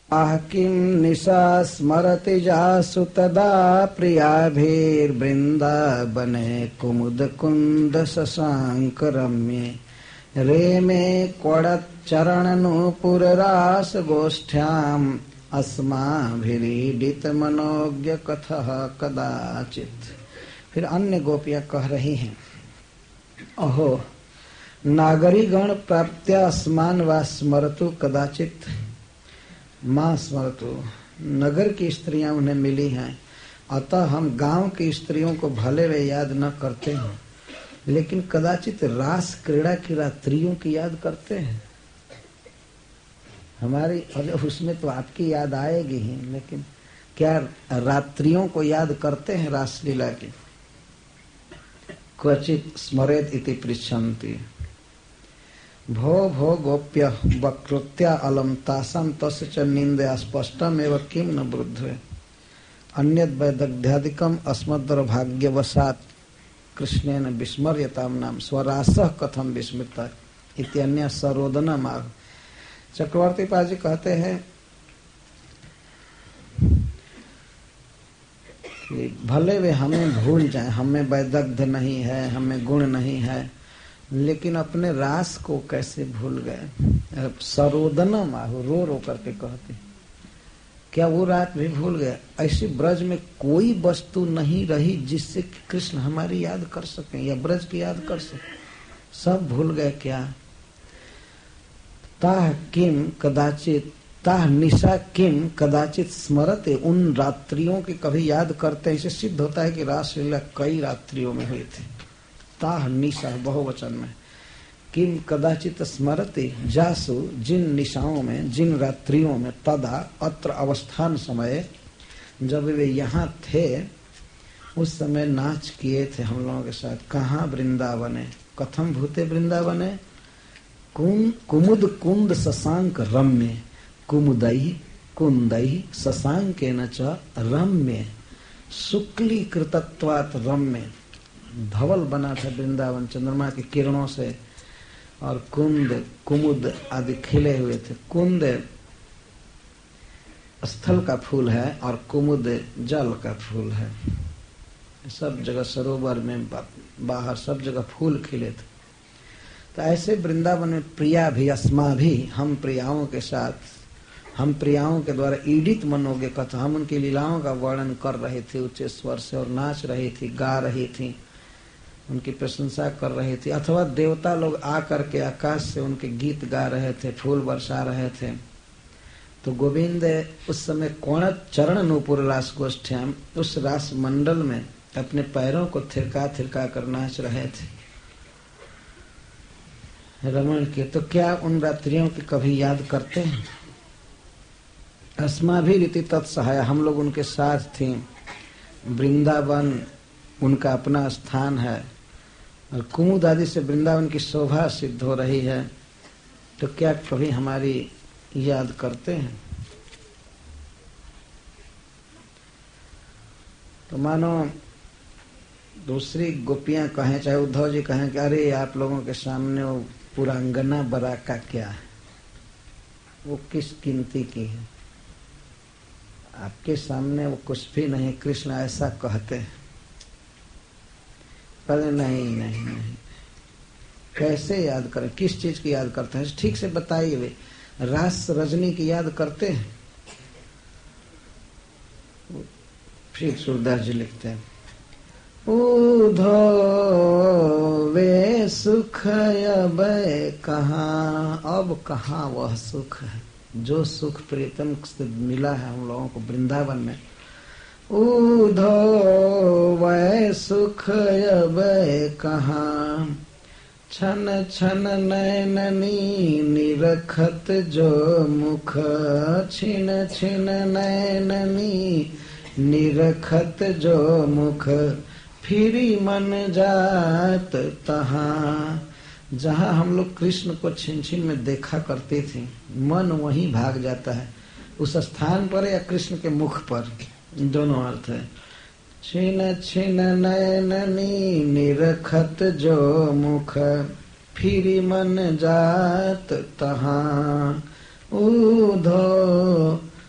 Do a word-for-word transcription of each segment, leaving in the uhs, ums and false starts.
आह किं निशा स्मरति जासु तदा प्रियाभिर्वृन्दावने कुमुद कुन्द शशांक रम्ये रेमे क्वड़च्चरण नूपुर रास गोष्ठ्याम् अस्माभिरीडित मनोज्ञ कथः कदाचित्। फिर अन्य गोपियां कह रही हैं, अहो नागरीगण प्राप्त्या अस्मान वा स्मरतु कदाचित् मां स्मरतु। नगर की स्त्रियां उन्हें मिली हैं, अतः हम गांव की स्त्रियों को भले वे याद न करते हैं, लेकिन कदाचित रास क्रीड़ा की रात्रियों की याद करते हैं। हमारी उसमें तो आपकी याद आएगी ही, लेकिन क्या रात्रियों को याद करते हैं रासलीला की? क्वचित स्मरेत इति पृच्छन्ति। भो भो गोप्य वक्रोत्या अलम तासां तस्य च निंदया स्पष्टम एव किम न बुद्धे अन्यद वैदग्ध्यादिकम अस्मद्दौर्भाग्यवशात् कृष्णेन विस्मर्यताम नाम स्वरासः कथम विस्मृता इत्यन्य सरोदना मार्ग। चक्रवर्ती पाजी कहते हैं कि भले वे हमें भूल जाएं, हमें वैदग्ध नहीं है, हमें गुण नहीं है, लेकिन अपने रास को कैसे भूल गए। सरोदना माहू, रो रो करके कहते, क्या वो रात भी भूल गए? ऐसी ब्रज में कोई वस्तु नहीं रही जिससे कृष्ण हमारी याद कर सकें या ब्रज की याद कर सकें, सब भूल गए क्या? ताह किम कदाचित, ताह निशा किम कदाचित स्मरते, उन रात्रियों की कभी याद करते हैं। इसे सिद्ध होता है कि रासलीला कई रात्रियों में हुई थी। ताह निशा बहुवचन में, किम कदाचित स्मरते जासु, जिन निशाओं में, जिन रात्रियों में, तदा अत्र अवस्थान समय, जब वे यहाँ थे उस समय नाच किए थे हम लोगों के साथ। कहाँ? वृंदावने। कथम भूते वृंदावने? कुमुद कुंद शशांक रम्य, कुमुदई कुंदई शशांकेन च रम्य, शुक्ली कृतत्वात् रम्य। धवल बना था वृंदावन चंद्रमा की किरणों से, और कुंद कुमुद आदि खिले हुए थे। कुंद स्थल का फूल है और कुमुद जल का फूल है। सब जगह सरोवर में बाहर सब जगह फूल खिले थे। तो ऐसे वृंदावन में प्रिया भी, अस्मा भी, हम प्रियाओं के साथ, हम प्रियाओं के द्वारा ईडित मनोज्ञ कथा, हम उनकी लीलाओं का वर्णन कर रहे थे उच्च स्वर से, और नाच रही थी, गा रही थी, उनकी प्रशंसा कर रही थी। अथवा देवता लोग आकर के आकाश से उनके गीत गा रहे थे, फूल बरसा रहे थे। तो गोविंद उस समय कोण चरण नूपुर रास गोष्ठ्याम, उस रास मंडल में अपने पैरों को थिरका थिरका कर नाच रहे थे रमण के। तो क्या उन रात्रियों की कभी याद करते हैं? अस्माभिरीति तत्सहाय, हम लोग उनके साथ थे। वृंदावन उनका अपना स्थान है, और कुमुद आदि से वृंदावन की शोभा सिद्ध हो रही है। तो क्या कभी हमारी याद करते हैं? तो मानो दूसरी गोपियां कहें, चाहे उद्धव जी कहें कि अरे आप लोगों के सामने वो पुरांगना बराका क्या है, वो किस कीमती की है, आपके सामने वो कुछ भी नहीं। कृष्ण ऐसा कहते हैं। पर नहीं नहीं नहीं, कैसे याद करें? किस चीज की याद करते हैं? ठीक से बताइए। वे रास रजनी की याद करते हैं? फिर सूरदास जी लिखते हैं, उधो वे सुख अब कहाँ, अब कहाँ वह सुख है जो सुख प्रीतम से मिला है हम लोगों को वृंदावन में। उधो वै सुख अब कहाँ, छन छन नैननी निरखत जो मुख, छिन छिन नैननी निरखत जो मुख, फिरी मन जात तहाँ। जहाँ हम लोग कृष्ण को छिन छिन में देखा करते थे, मन वहीं भाग जाता है, उस स्थान पर या कृष्ण के मुख पर, दोनों अर्थ है। छिन छिन नयननी निरखत जो मुख, फिरी मन जात तहाँ। उधो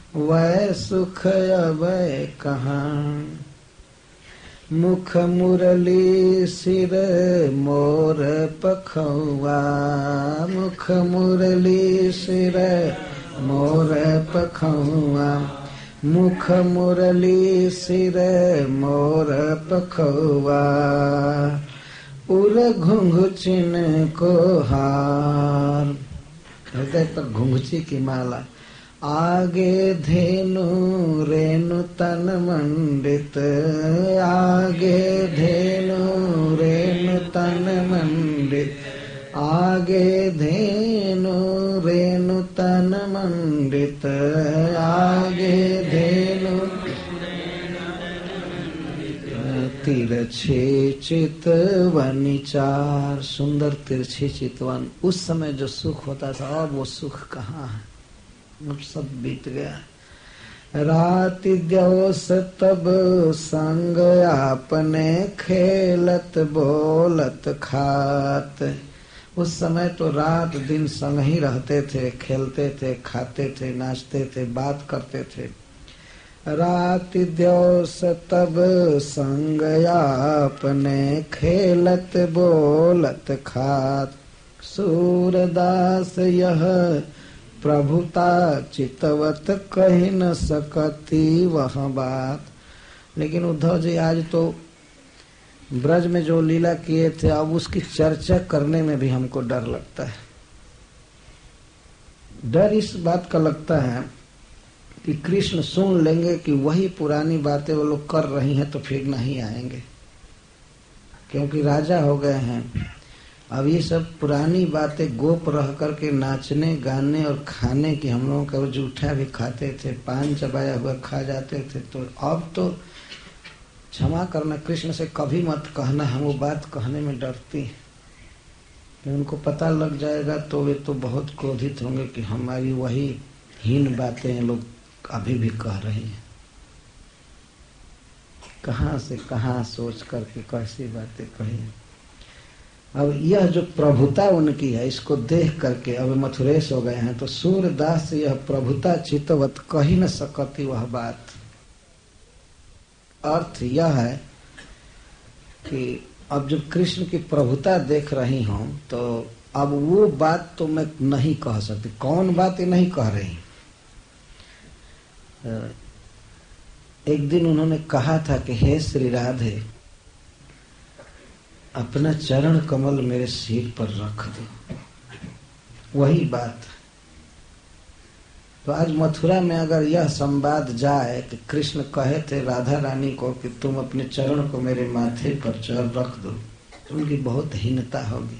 वह सुख अब कहाँ। मुख मुरली सिर मोर पखुआ, मुख मुरली सिर मोर पखुआ, मुख मुरली सिर मोर पखुआ, उर घुंघुचिन को हार। हृदय पर घुंघची की माला, आगे धेनु रेणु तन मंडित, आगे धेनु रेणु तन मंडित, आगे धेनु रेणु तन मंडित, आगे धेनु तिरछे चितवन चार। सुंदर तिरछे चितवन, उस समय जो सुख होता था अब वो सुख कहाँ है, अब सब बीत गया। रात दिवस तब संग आपने खेलत बोलत खात। उस समय तो रात दिन संग ही रहते थे, खेलते थे, खाते थे, नाचते थे, बात करते थे। रात दिवस तब संग आपने खेलत बोलत खात। सूरदास यह प्रभुता चितवत कही न सकती वह बात। लेकिन उद्धव जी आज तो ब्रज में जो लीला किए थे अब उसकी चर्चा करने में भी हमको डर लगता है। डर इस बात का लगता है कि कृष्ण सुन लेंगे कि वही पुरानी बातें वो लोग कर रही हैं तो फिर नहीं आएंगे, क्योंकि राजा हो गए हैं। अब ये सब पुरानी बातें गोप रह करके नाचने गाने और खाने की, हम लोगों का जूठा भी खाते थे, पान चबाया हुआ खा जाते थे। तो अब तो क्षमा करना, कृष्ण से कभी मत कहना, हम वो बात कहने में डरती है कि उनको पता लग जाएगा तो वे तो बहुत क्रोधित होंगे कि हमारी वही हीन बातें लोग अभी भी कह रहे हैं। कहाँ से कहाँ सोच करके कैसी बातें कही। अब यह जो प्रभुता उनकी है इसको देख करके अब मथुरेश हो गए हैं। तो सूरदास यह प्रभुता चितवत कही न सकती वह बात। अर्थ यह है कि अब जब कृष्ण की प्रभुता देख रही हूं तो अब वो बात तो मैं नहीं कह सकती। कौन बात ये नहीं कह रही। एक दिन उन्होंने कहा था कि हे श्री राधे, अपना चरण कमल मेरे सिर पर रख दो। वही बात। तो आज मथुरा में अगर यह संवाद जाए कि कृष्ण कहे थे राधा रानी को कि तुम अपने चरण को मेरे माथे पर चढ़ रख दो, तो उनकी बहुत हीनता होगी।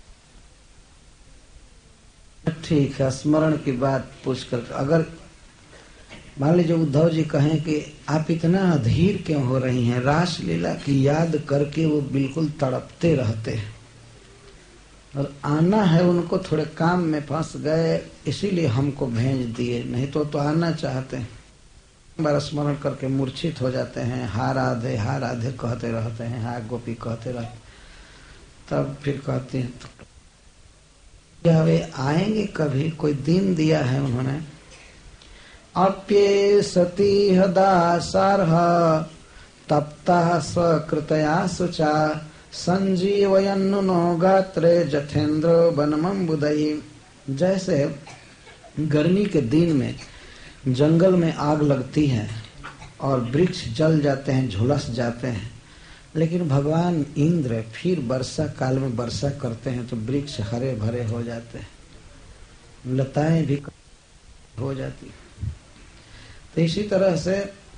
ठीक है, स्मरण की बात पूछ कर अगर मान लीजिए उद्धव जी कहें कि आप इतना अधीर क्यों हो रही हैं, रास लीला की याद करके वो बिल्कुल तड़पते रहते हैं और आना है उनको, थोड़े काम में फंस गए इसीलिए हमको भेज दिए, नहीं तो तो आना चाहते हैं। बार स्मरण करके मूर्छित हो जाते हैं, हा राधे हा राधे कहते रहते हैं, हा गोपी कहते रहते। तब फिर कहते हैं तो क्या वे आएंगे कभी, कोई दिन दिया है उन्होंने। अप्ये सती दासारः तप्ता स्वकृतया शुचा संजीवयन्नुनो गात्रे जथेन्द्र बनमंबुदयी। जैसे गर्मी के दिन में जंगल में आग लगती है और वृक्ष जल जाते हैं, झुलस जाते हैं, लेकिन भगवान इंद्र फिर वर्षा काल में वर्षा करते हैं तो वृक्ष हरे भरे हो जाते हैं, लताएं भी हो जाती। तो इसी तरह से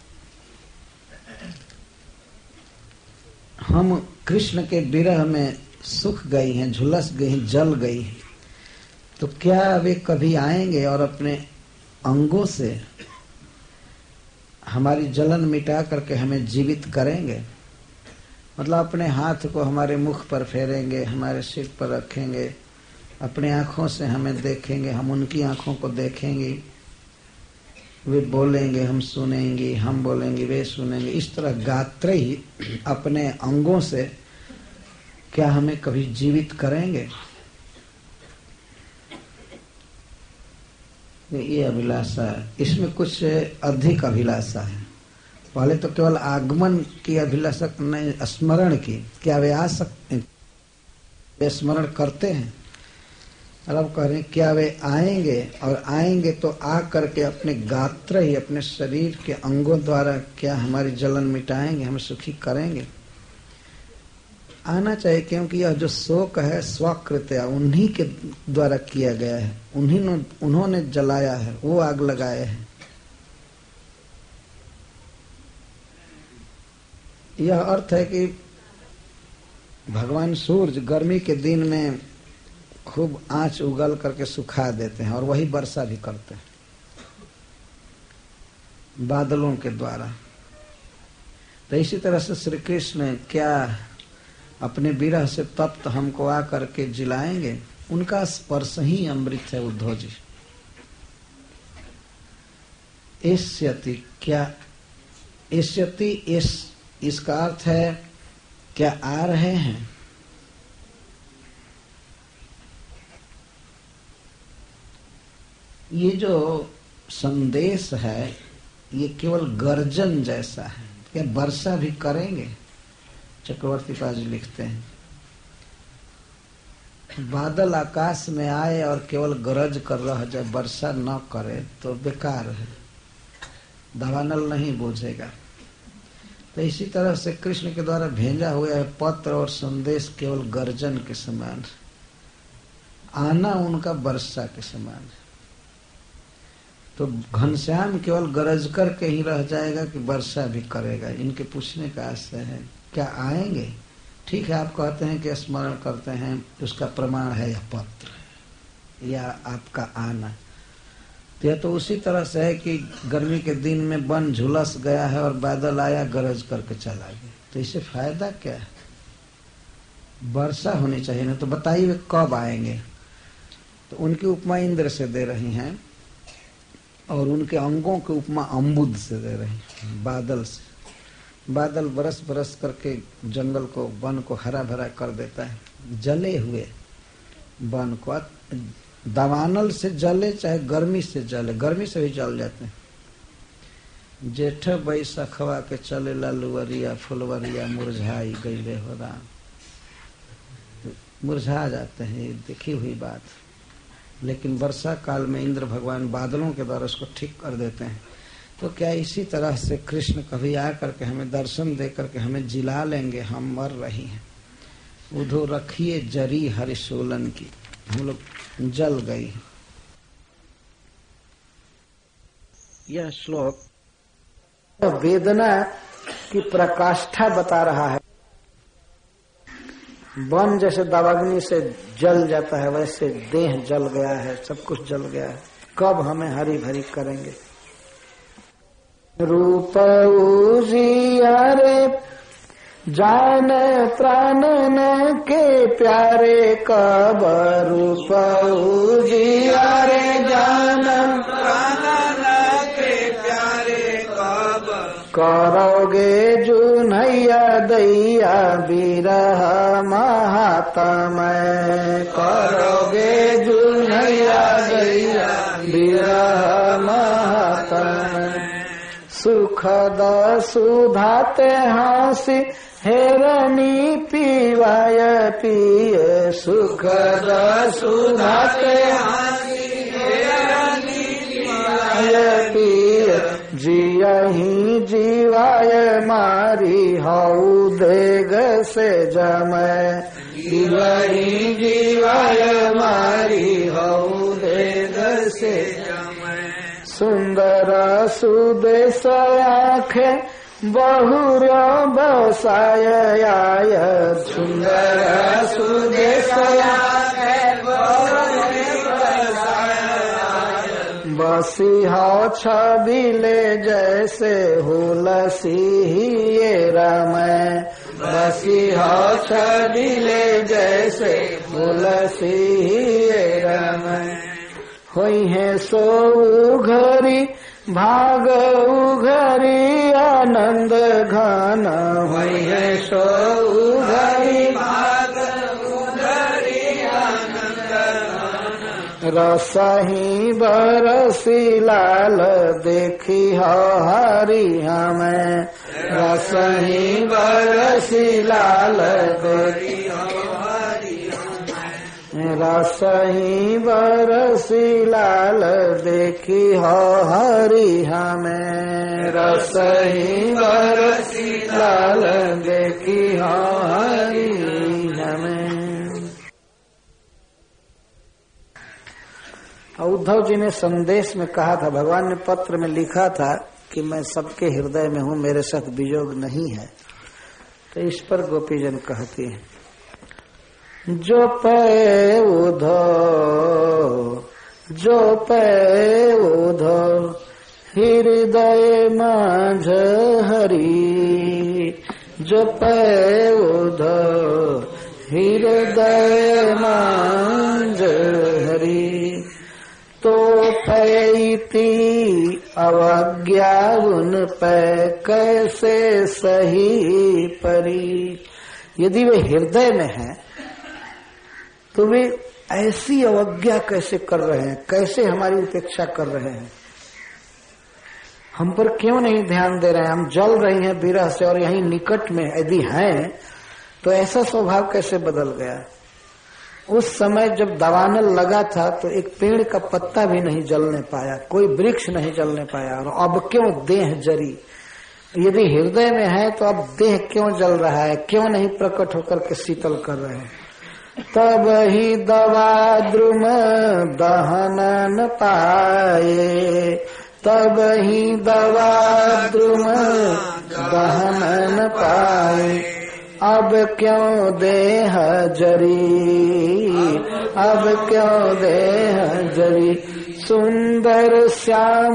हम कृष्ण के विरह में सुख गई हैं, झुलस गई, जल गई। तो क्या वे कभी आएंगे और अपने अंगों से हमारी जलन मिटा करके हमें जीवित करेंगे। मतलब अपने हाथ को हमारे मुख पर फेरेंगे, हमारे सिर पर रखेंगे, अपने आंखों से हमें देखेंगे, हम उनकी आंखों को देखेंगे, वे बोलेंगे हम सुनेंगे, हम बोलेंगे वे सुनेंगे। इस तरह गात्र ही अपने अंगों से क्या हमें कभी जीवित करेंगे। ये अभिलाषा है, इसमें कुछ अधिक अभिलाषा है। पहले तो केवल आगमन की अभिलाषा नहीं, स्मरण की, क्या वे आ सकते, वे स्मरण करते हैं। और अब कह रहे हैं क्या वे आएंगे, और आएंगे तो आ करके अपने गात्र ही, अपने शरीर के अंगों द्वारा क्या हमारी जलन मिटाएंगे, हमें सुखी करेंगे। आना चाहिए, क्योंकि यह जो शोक है स्वकृत्या, उन्हीं के द्वारा किया गया है, उन्हीं ने उन्होंने जलाया है, वो आग लगाए हैं। यह अर्थ है कि भगवान सूर्य गर्मी के दिन में खूब आंच उगल करके सुखा देते हैं और वही वर्षा भी करते हैं बादलों के द्वारा। तो इसी तरह से श्री कृष्ण क्या अपने विरह से तप्त हमको आ करके जिलाएंगे, उनका स्पर्श ही अमृत है। उद्धव जी, एष्यति, क्या एष्यति, इस इसका अर्थ है क्या आ रहे हैं। ये जो संदेश है ये केवल गर्जन जैसा है, क्या वर्षा भी करेंगे। चक्रवर्ती पाद जी लिखते हैं, बादल आकाश में आए और केवल गरज कर रह जाए, वर्षा न करे तो बेकार है, दावानल नहीं बूझेगा। तो इसी तरह से कृष्ण के द्वारा भेजा हुआ है पत्र और संदेश केवल गर्जन के समान, आना उनका वर्षा के समान है। तो घनश्याम केवल गरज करके ही रह जाएगा कि वर्षा भी करेगा। इनके पूछने का आशय है क्या आएंगे। ठीक है, आप कहते हैं कि स्मरण करते हैं, उसका प्रमाण है यह पत्र या आपका आना। तो यह तो उसी तरह से है कि गर्मी के दिन में वन झुलस गया है और बादल आया गरज करके चला गया, तो इससे फायदा क्या है। वर्षा होनी चाहिए ना। तो बताइए वे कब आएंगे। तो उनकी उपमा इंद्र से दे रही हैं और उनके अंगों की उपमा अम्बुद से दे रही हैं, बादल से। बादल बरस बरस करके जंगल को, वन को हरा भरा कर देता है। जले हुए वन को दावानल से जले चाहे गर्मी से जले, गर्मी से भी जल जाते हैं। जेठ बैसखवा के चले ललुवरिया फुलवरिया मुरझाई गईले हो राम, मुरझा जाते हैं, ये देखी हुई बात। लेकिन वर्षा काल में इंद्र भगवान बादलों के द्वारा उसको ठीक कर देते हैं। तो क्या इसी तरह से कृष्ण कभी आ करके हमें दर्शन दे करके हमें जिला लेंगे, हम मर रही हैं। उधो रखिए जरी हरिशोलन की, हम लोग जल गई। यह श्लोक वेदना की प्रकाष्ठा बता रहा है। वन जैसे दावाग्नि से जल जाता है, वैसे देह जल गया है, सब कुछ जल गया है। कब हमें हरी भरी करेंगे। रूप उजियारे जान प्राण न के प्यारे, कब रूप उजियारे जान प्राण न के प्यारे, कब करोगे जुनैया दैया विरह महातमय, करोगे जुनैया दैया विरह महातमय। सुखद सुधाते हंसी हेरनी पीवाय पिए, सुखद सुधाते हंसी हेरनी पीवाय पिए, जियहि जीवाय मारी हऊ देग से जमय, जियहि जीवाय मारी हऊ देग से जमय। सुंदर सुदेश आखे बहुर बसाय आय, सुंदर सुदेश आखे बहुर बसाय आय, बसी हो छबिले जैसे हुलसी ये रमय, बसी हो छबिले जैसे हुलसी ये रमय। होई है सो उघरी भाग उघरी आनंद घन, होई है सो उघरी भाग उघरी आनंद घन। रसही बरसी लाल देखी हो हरि हमें, रसही बरसी लाल देखी हो हरि हमें, रसही बरसी लाल देखी हो हरि हमें, रसही बरसी लाल देखी हो हरि हमें। उद्धव जी ने संदेश में कहा था, भगवान ने पत्र में लिखा था कि मैं सबके हृदय में हूँ, मेरे साथ वियोग नहीं है। तो इस पर गोपीजन कहती है, जो पे उद्धव जो पे उद्धव हृदय माझ हरि, जो पे उद्धव हृदय माझ हरि, तो पैती अवज्ञा उन पे कैसे सही परी। यदि वे हृदय में है तो वे ऐसी अवज्ञा कैसे कर रहे हैं, कैसे हमारी उपेक्षा कर रहे हैं, हम पर क्यों नहीं ध्यान दे रहे हैं। हम जल रही हैं विरह से और यहीं निकट में यदि हैं तो ऐसा स्वभाव कैसे बदल गया। उस समय जब दावानल लगा था तो एक पेड़ का पत्ता भी नहीं जलने पाया, कोई वृक्ष नहीं जलने पाया, और अब क्यों देह जरी। यदि हृदय में है तो अब देह क्यों जल रहा है, क्यों नहीं प्रकट होकर के शीतल कर रहे हैं। तब ही दवा द्रुम दहन न पाए, तब ही दवा द्रुम दहन न पाए, अब क्यों देह जरी, अब क्यों देह जरी। सुंदर श्याम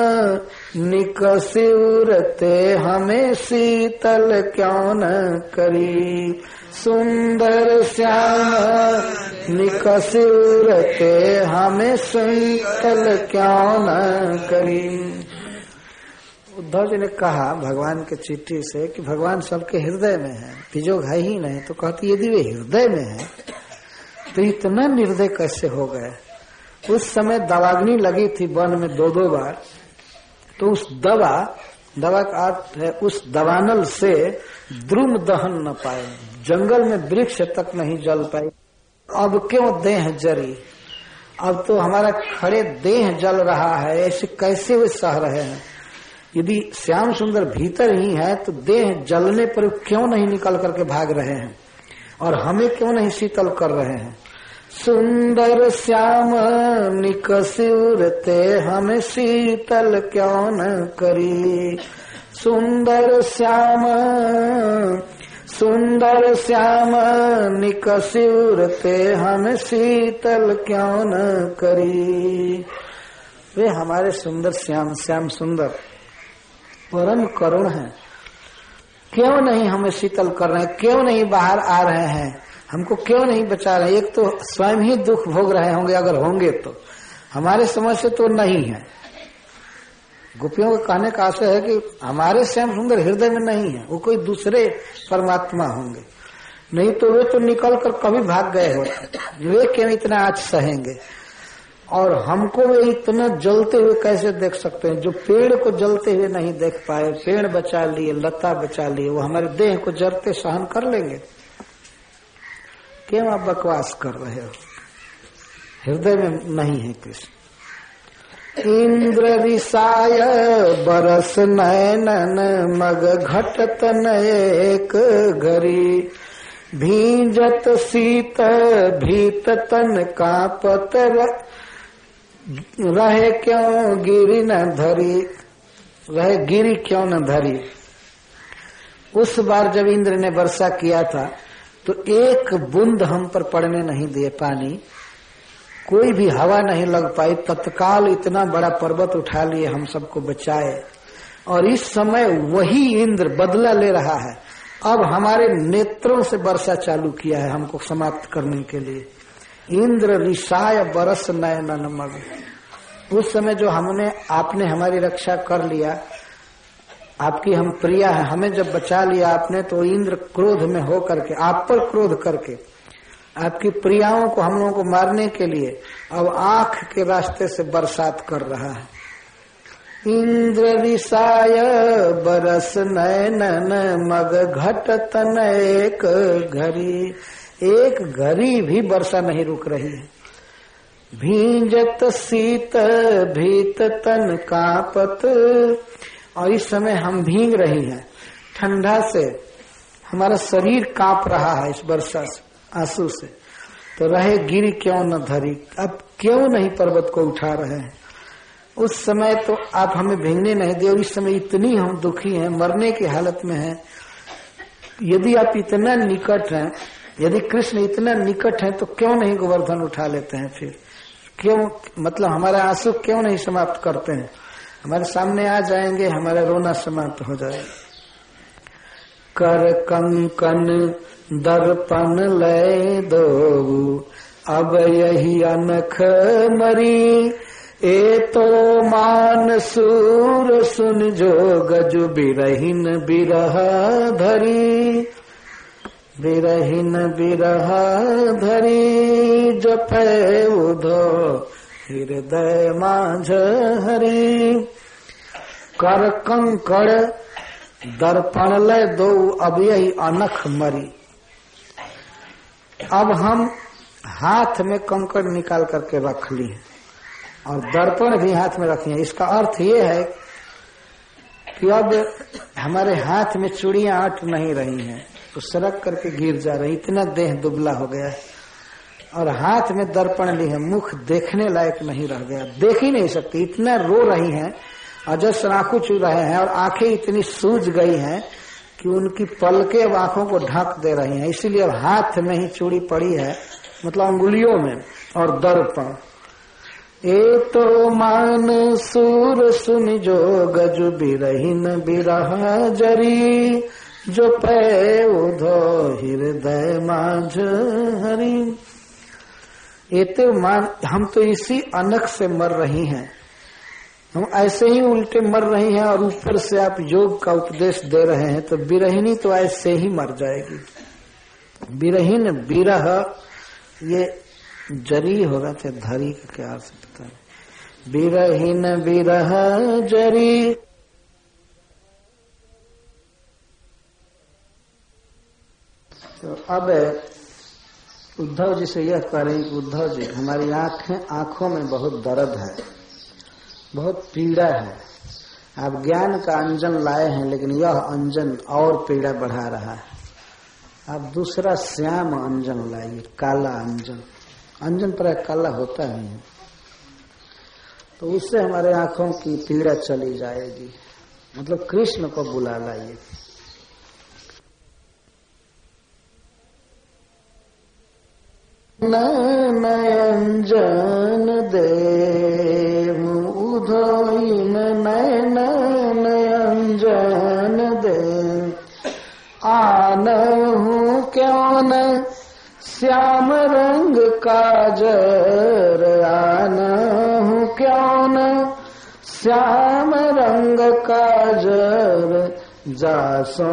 निकसिउरते हमें शीतल क्यों न करी, सुंदर श्याम निकसिउरते हमें शीतल क्यों न करी। उद्धव जी ने कहा भगवान के चिट्ठी से कि भगवान सबके हृदय में है, वियोग है ही नहीं। तो कहती यदि वे हृदय में है तो इतना निर्दय कैसे हो गए। उस समय दवाग्नि लगी थी वन में दो दो बार, तो उस दवा दवा का अर्थ है उस दवानल से द्रुम दहन न पाए, जंगल में वृक्ष तक नहीं जल पाए। अब क्यों देह जरी, अब तो हमारा खड़े देह जल रहा है, ऐसे कैसे वे सह रहे हैं। यदि श्याम सुंदर भीतर ही है तो देह जलने पर क्यों नहीं निकल करके भाग रहे हैं और हमें क्यों नहीं शीतल कर रहे हैं। सुंदर श्याम निकसिउरते हमें शीतल क्यों न करी, सुंदर श्याम सुंदर श्याम निकसिउरते हमें शीतल क्यों न करी। वे हमारे सुंदर श्याम श्याम सुंदर परम करुण है, क्यों नहीं हमें शीतल कर रहे हैं, क्यों नहीं बाहर आ रहे हैं, हमको क्यों नहीं बचा रहे। एक तो स्वयं ही दुख भोग रहे होंगे, अगर होंगे तो हमारे समझ से तो नहीं है। गोपियों का कहने का आशय है कि हमारे श्याम सुंदर हृदय में नहीं है, वो कोई दूसरे परमात्मा होंगे, नहीं तो वे तो निकल कर कभी भाग गए होते। वे क्यों इतना आज सहेंगे और हमको वे इतना जलते हुए कैसे देख सकते हैं। जो पेड़ को जलते हुए नहीं देख पाए, पेड़ बचा लिए, लता बचा लिए, वो हमारे देह को जलते सहन कर लेंगे। क्यों आप बकवास कर रहे हो, हृदय में नहीं है कृष्ण। इंद्र रिसाय बरस नयनन मग घटत एक घरी, भींजत शीत भीत तन कांपत रहे क्यों गिरी न धरी, रहे गिरी क्यों न धरी। उस बार जब इंद्र ने वर्षा किया था तो एक बूंद हम पर पड़ने नहीं दिए पानी, कोई भी हवा नहीं लग पाई। तत्काल इतना बड़ा पर्वत उठा लिए, हम सबको बचाए। और इस समय वही इंद्र बदला ले रहा है, अब हमारे नेत्रों से वर्षा चालू किया है हमको समाप्त करने के लिए। इंद्र रिसाय बरस नयनन मग। उस समय जो हमने आपने हमारी रक्षा कर लिया, आपकी हम प्रिया है, हमें जब बचा लिया आपने, तो इंद्र क्रोध में हो करके, आप पर क्रोध करके आपकी प्रियाओं को हम लोगों को मारने के लिए अब आंख के रास्ते से बरसात कर रहा है। इंद्र रिसाय बरस नयनन मग घट तन एक घड़ी, एक घड़ी भी वर्षा नहीं रुक रही है। भींजत शीत भीत तन कांपत, और इस समय हम भींग रही हैं ठंडा से, हमारा शरीर कांप रहा है इस वर्षा से, आंसू से। तो रहे गिर क्यों न धरी, अब क्यों नहीं पर्वत को उठा रहे हैं। उस समय तो आप हमें भींगने नहीं दे, और इस समय इतनी हम दुखी हैं, मरने की हालत में हैं। यदि आप इतना निकट हैं, यदि कृष्ण इतना निकट है, तो क्यों नहीं गोवर्धन उठा लेते हैं फिर? क्यों, मतलब हमारा आंसू क्यों नहीं समाप्त करते हैं? हमारे सामने आ जाएंगे, हमारा रोना समाप्त हो जाएगा। कर कंकन दर्पण लय दो, अब यही अनख मरी, ए तो मान सूर सुन जो गजु बिरहिन बिरह धरी, बिरहिन बिरह धरी जपै उधो हृदय माझ हरि। कर कंकड़ दर्पण लय दो, अब यही अनख मरी। अब हम हाथ में कंकड़ निकाल करके रख लिए और दर्पण भी हाथ में रखी है। इसका अर्थ ये है कि अब हमारे हाथ में चूड़ियां अट नहीं रही हैं, तो सरक करके गिर जा रही, इतना देह दुबला हो गया है। और हाथ में दर्पण ली है, मुख देखने लायक नहीं रह गया, देख ही नहीं सकती, इतना रो रही हैं, अजस्र आंखों चू रहे हैं, और आंखें इतनी सूज गई हैं कि उनकी पलकें अब आंखों को ढक दे रही हैं। इसीलिए अब हाथ में ही चूड़ी पड़ी है, मतलब अंगुलियों में, और दर्पण। ए तो मान सूर सुन जो गजु बिरहिन बिरह जरी, जो पै उधो हृदय माझ हरि। ये तो मान, हम तो इसी अनख से मर रही हैं, हम ऐसे ही उल्टे मर रही हैं, और ऊपर से आप योग का उपदेश दे रहे हैं, तो बिरहिनी तो ऐसे ही मर जाएगी। बिरहिन बिरह, ये जरी होगा, तो धरी का क्या अर्थ पता है। बिरहिन बिरह जरी। तो अब उद्धव जी से यह कह रहे हैं कि उद्धव जी, हमारी आंखें आंखों में बहुत दर्द है, बहुत पीड़ा है। आप ज्ञान का अंजन लाए हैं, लेकिन यह अंजन और पीड़ा बढ़ा रहा है। आप दूसरा श्याम अंजन लाइए, काला अंजन। अंजन पर काला होता नहीं है, तो उससे हमारे आंखों की पीड़ा चली जाएगी। मतलब कृष्ण को बुला लाइए। नयन देव उधोइन नयन नयन देव, आनहु क्यों न श्याम रंग काजर, आनहु क्यों न श्याम रंग काजर, जासो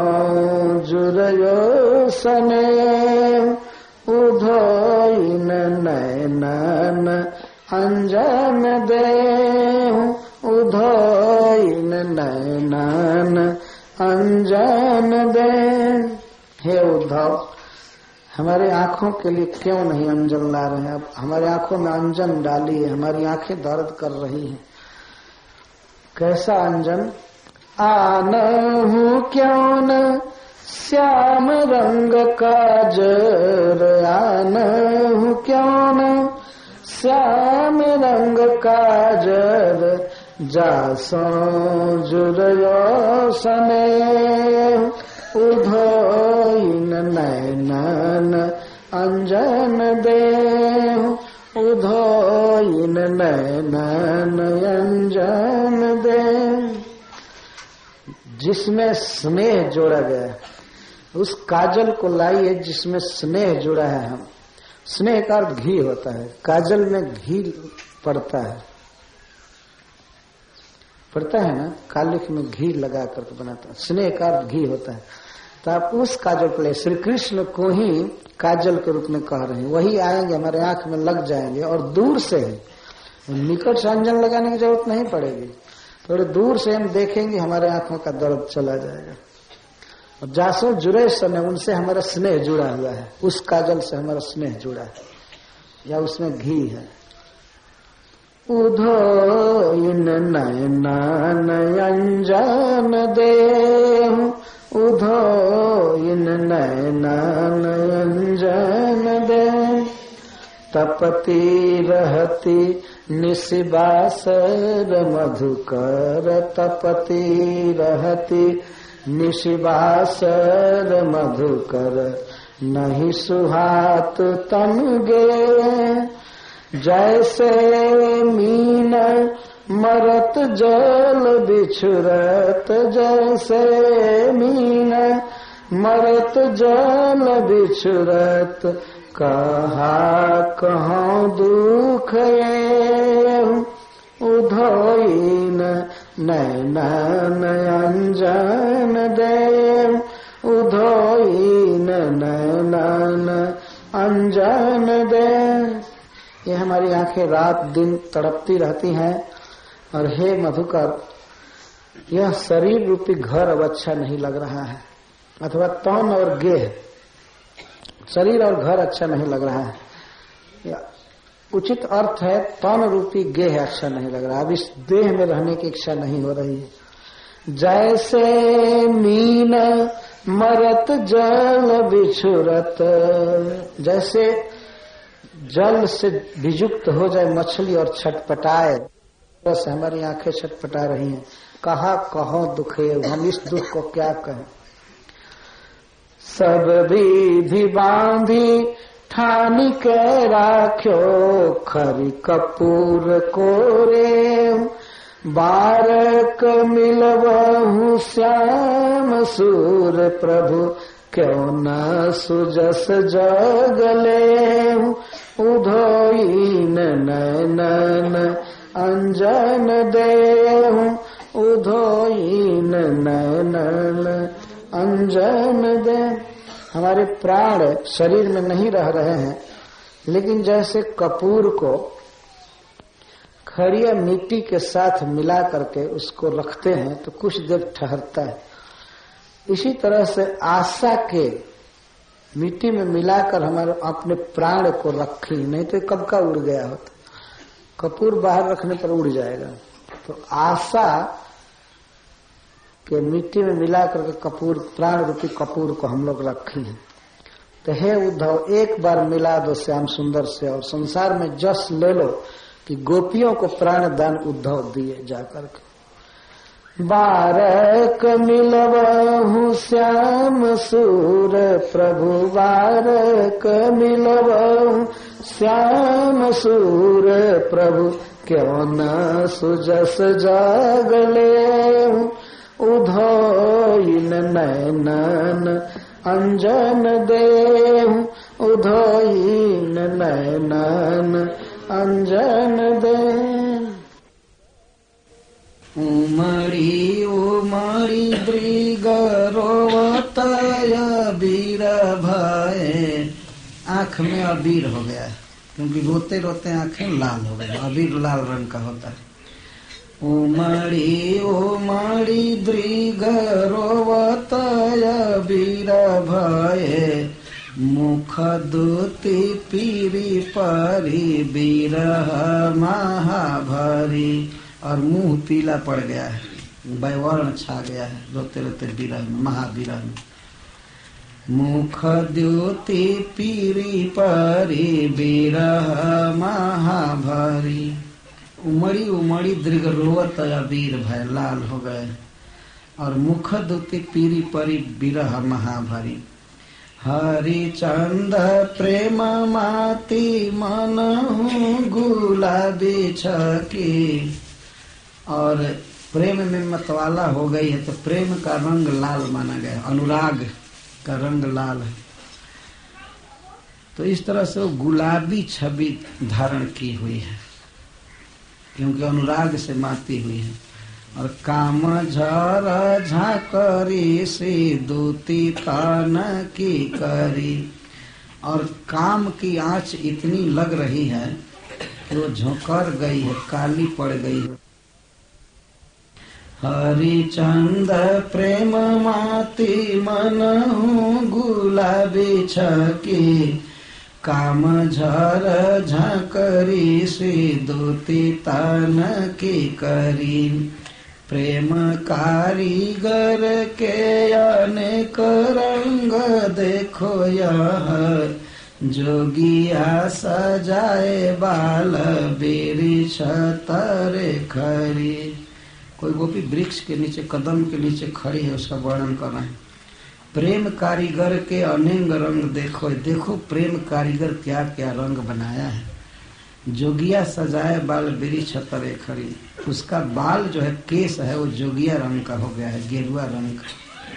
जुरयो सने, उधोइन नयनन अंजन देहु, उधोइन नयनन अंजन दे। हे उद्धव, हमारे आंखों के लिए क्यों नहीं अंजन ला रहे हैं? अब हमारे आंखों में अंजन डालिए, हमारी आंखें दर्द कर रही हैं। कैसा अंजन? आनहु क्यों न श्याम रंग काजर, आनहु क्यों न श्याम रंग काजर, जासो जुरयो सने, उधोइन नयनन अंजन देहु, उधोइन नयनन अंजन देहु। जिसमें स्नेह जोड़ा गया, उस काजल को लाइए जिसमें स्नेह जुड़ा है। हम स्नेह का अर्थ घी होता है, काजल में घी पड़ता है, पड़ता है ना, कालिख में घी लगा कर बनाता है। स्नेह का अर्थ घी होता है। तो आप उस काजल को ले, श्री कृष्ण को ही काजल के रूप में कह रहे हैं। वही आएंगे, हमारे आंख में लग जाएंगे और दूर से ही, निकट से अंजन लगाने की जरूरत नहीं पड़ेगी। थोड़े दूर से हम देखेंगे, हमारे आंखों का दर्द चला जाएगा। और जासो जुड़े सन, उनसे हमारा स्नेह जुड़ा हुआ है, उस काजल से हमारा स्नेह जुड़ा है, या उसमें घी है। उधोइन नयनान अंजन देहु, उधोइन नयनान अंजन देहु, तपति रहती निशिबासर मधुकर, तपति रहती निशिबासर मधुकर, नहीं सुहात तन गे, जैसे मीन मरत जल बिछुरत, जैसे मीन मरत जल बिछुरत, कहा कहाँ दुख ये, उधोइन नयनान अंजन देव, उधोइन नयनान अंजन देव। ये हमारी आंखें रात दिन तड़पती रहती हैं। और हे मधुकर, यह शरीर रूपी घर अब अच्छा नहीं लग रहा है, अथवा तन और गेह, शरीर और घर अच्छा नहीं लग रहा है। या उचित अर्थ है तन रूपी गेह अच्छा नहीं लग रहा, अब इस देह में रहने की इच्छा नहीं हो रही है। जैसे मीन मरत जल बिछुरत, जैसे जल से वियुक्त हो जाए मछली और छटपटाए, बस हमारी आंखें छटपटा रही हैं। कहा कहो दुखे, हम इस दुख को क्या कहें। सब विधि बांधी ठानी के राख्यो, खरी कपूर कोरे, बारक मिलबहु श्याम सूर प्रभु, क्यों न सुजस जगले, उधोइन नयनन अंजन देहु, उधोइन नयनन अंजन दे। हमारे प्राण शरीर में नहीं रह रहे हैं, लेकिन जैसे कपूर को खड़िया मिट्टी के साथ मिला करके उसको रखते हैं तो कुछ देर ठहरता है, इसी तरह से आशा के मिट्टी में मिलाकर हमारे अपने प्राण को रखी, नहीं तो कब का उड़ गया होता। कपूर बाहर रखने पर उड़ जाएगा, तो आशा के मिट्टी में मिला करके कपूर, प्राण रूपी कपूर को हम लोग रखे हैं। तो हे उद्धव, एक बार मिला दो श्याम सुंदर से और संसार में जस ले लो कि गोपियों को प्राण दान उद्धव दिए जाकर के। बारक मिलबहु श्याम सूर प्रभु, बारक मिलबहु श्याम सूर प्रभु, क्यों न सुजस जागले, उधोइन नयनन अंजन देहु, उधोइन नयनन अंजन देहु। उमड़ी उमड़ी दृग रोवतय बीर भय, आंख में अबीर हो गया है, क्योंकि रोते रोते आंखें लाल हो गई, अबीर लाल रंग का होता है। उमड़ी उमड़ी दृग रोवतय बीर भय, मुख दूती पीरी परी बिरह महाभरी, और मुंह पीला पड़ गया है, वैवर्ण छा गया है रोते रोते विरह में, महाविरह में। मुख द्योति पीरी परी बिरह महाभरी, उमड़ी उमड़ी दृग रोवत अबीर भय, लाल हो गए। और मुख द्योति पीरी परी बिरह महाभरी, हरिचंद प्रेम माती मनहु गुलाबी छकी, और प्रेम में मतवाला हो गई है तो प्रेम का रंग लाल माना गया, अनुराग का रंग लाल है। तो इस तरह से वो गुलाबी छवि धारण की हुई है, क्योंकि अनुराग से माती हुई है। और काम झर झाकरी सी दूती तान की करी। और काम की आँच इतनी लग रही है कि वो झोंकर गई है, काली पड़ गई है। हरिचंद प्रेम माती मनहु गुलाबी छकी, काम झर झकरी सी दूती तान की करी। प्रेम कारीगर के अनेक रंग देखो यह, जोगिया सजाए बाल वृक्ष तरे खरी। कोई गोपी वृक्ष के नीचे, कदम के नीचे खड़ी है, उसका वर्णन कर रहे हैं। प्रेम कारीगर के अनेक रंग देखो, देखो प्रेम कारीगर क्या क्या रंग बनाया है। जोगिया सजाए बाल वृक्ष तरे खड़ी, उसका बाल जो है, केस है, वो जोगिया रंग का हो गया है, गेरुआ रंग का।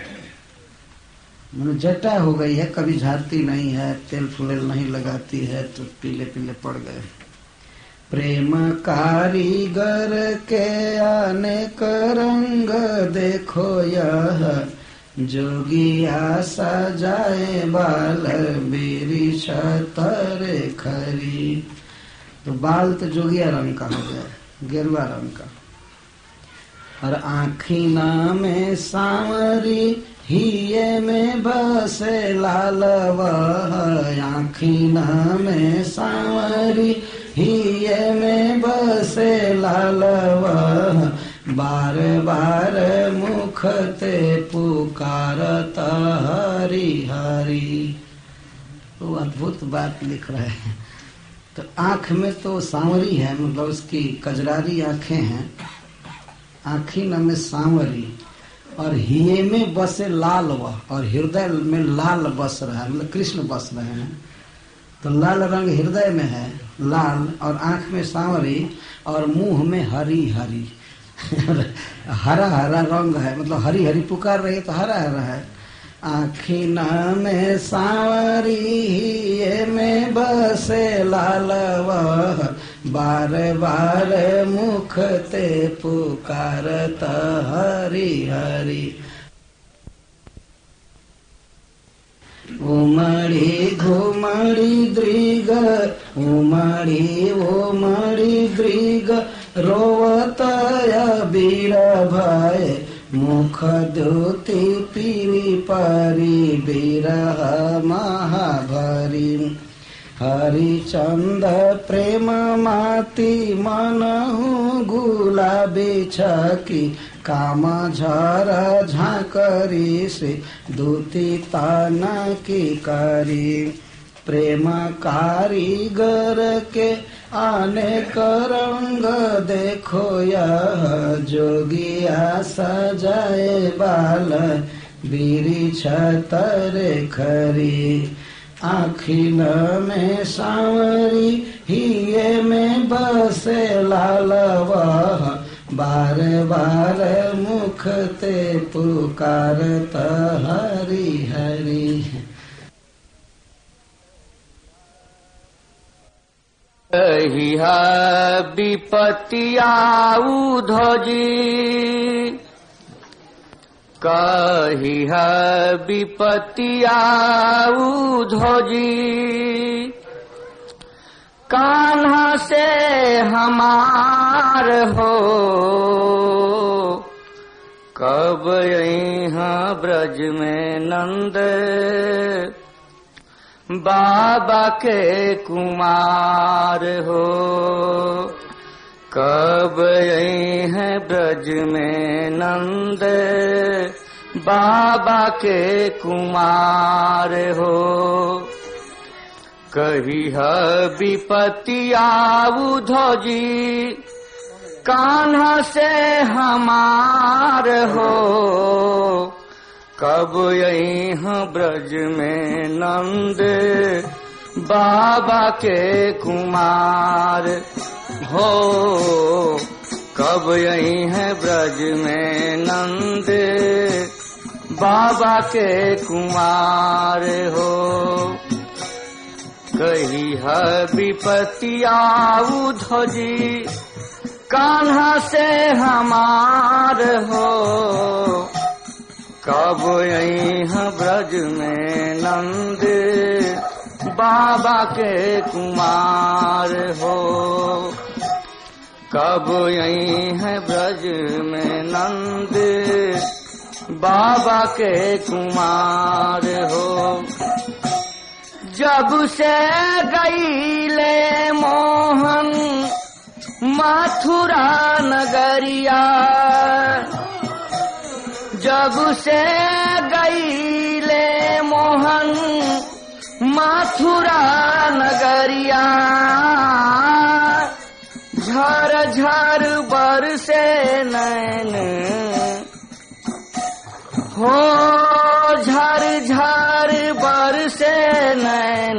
मैंने जटा हो गई है, कभी झाड़ती नहीं है, तेल फुलेल नहीं लगाती है, तो पीले पीले पड़ गए। प्रेम कारीगर के अनेक रंग देखो यह, जोगिया सजाए बाल वृक्ष तरे खरी। तो बाल तो जोगिया रंग का हो गया, गेरुआ रंग का। और आँखिना में सांवरी हिये में बसे लाल वह, आँखिना में सांवरी हिये में बसे लाल वह, बार बार मुख ते पुकारत हरि हरि। वो अद्भुत बात लिख रहे हैं। तो आँख में तो सांवरी है, मतलब उसकी कजरारी आँखें हैं, आँखिन में सांवरी, और हिये में बसे लाल वह, और हृदय में लाल बस रहा है, मतलब कृष्ण बस रहे हैं। तो लाल रंग हृदय में है, लाल, और आँख में सांवरी, और मुंह में हरी हरी हरा हरा रंग है, मतलब हरी हरी पुकार रही है तो हरा हरा है। आँखिना में सांवरी हिये में बसे लाल वह, बार बार मुख ते पुकारत हरि हरि। उमड़ी घुमड़ी दृग, उमड़ी उमड़ी दृग, रोवत अबीर भय, मुख द्युति पीरी परी बिरह महाभरी। हरिचंद प्रेम माती मनहु गुलाबी छकी, काम झर झाकरी से दूती ताना की करी। प्रेम कारीगर के अनेक रंग देखो यह, जोगिया सजाए बाल वृक्ष तरे खरी। आँखिन में सांवरी हिये में बसे लाल वह, बार बार मुख ते पुकारत हरि हरि। कहिया विपत्तिया उधजी, कहिया विपत्तिया उधजी, कान्हा से हमार हो, कब यहाँ ब्रज में नंद बाबा के कुमार हो, कब यहाँ ब्रज में नंद बाबा के कुमार हो। कहिह विपत्तिया उधजी, कान्हा से हमार हो, कब यहाँ ब्रज में नंद बाबा के कुमार हो, कब यही है ब्रज में नंद बाबा के कुमार हो। कहिह विपत्तिया उधजी, कान्हा से हमार हो, कब यहाँ ब्रज में नंद बाबा के कुमार हो, कब यहीं है ब्रज में नंद बाबा के कुमार हो। जब से गई ले मोहन मथुरा नगरिया, जब से गई ले मोहन मथुरा नगरिया, झर झर बरसे नैन हो, झर झर बरसे नैन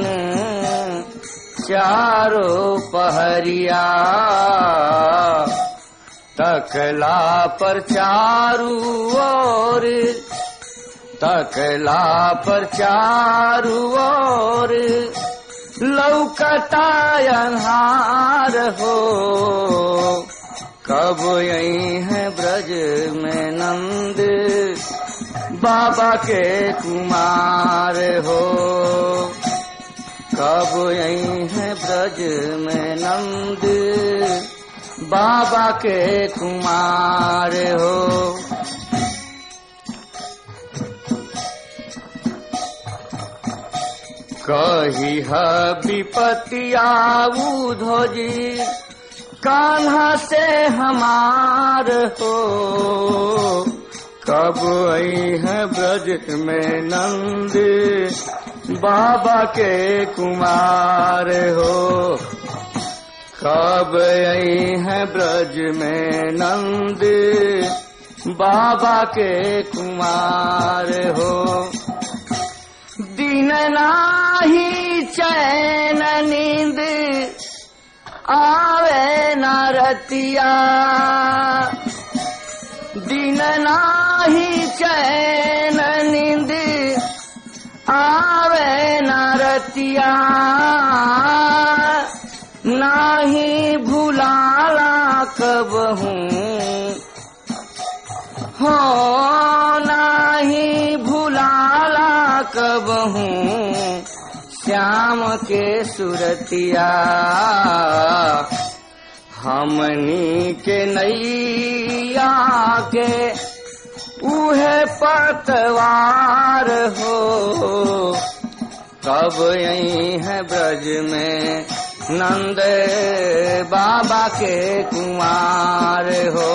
चारों पहरिया, तकला पर चारू ओर, तकला पर चारू ओर लौकता अन्हार हो, कब यहीं है ब्रज में नंद बाबा के कुमार हो, कब यहीं है ब्रज में नंद बाबा के कुमार हो। कही है विपतिया उधो जी, कान्हा से हमार हो, कब आई है ब्रज में नंद बाबा के कुमार हो, कब आई है ब्रज में नंद बाबा के कुमार हो। दिन नाही चैन नींद आवे न रतिया, दिन नाही चैन नींद आवे न रतिया, नाही भुलाला कबहू हो, नाही भुलाला कबहू श्याम के सुरतिया, हमनी के नैया के उहे पतवार हो, कब यहीं है ब्रज में नंद बाबा के कुमार हो,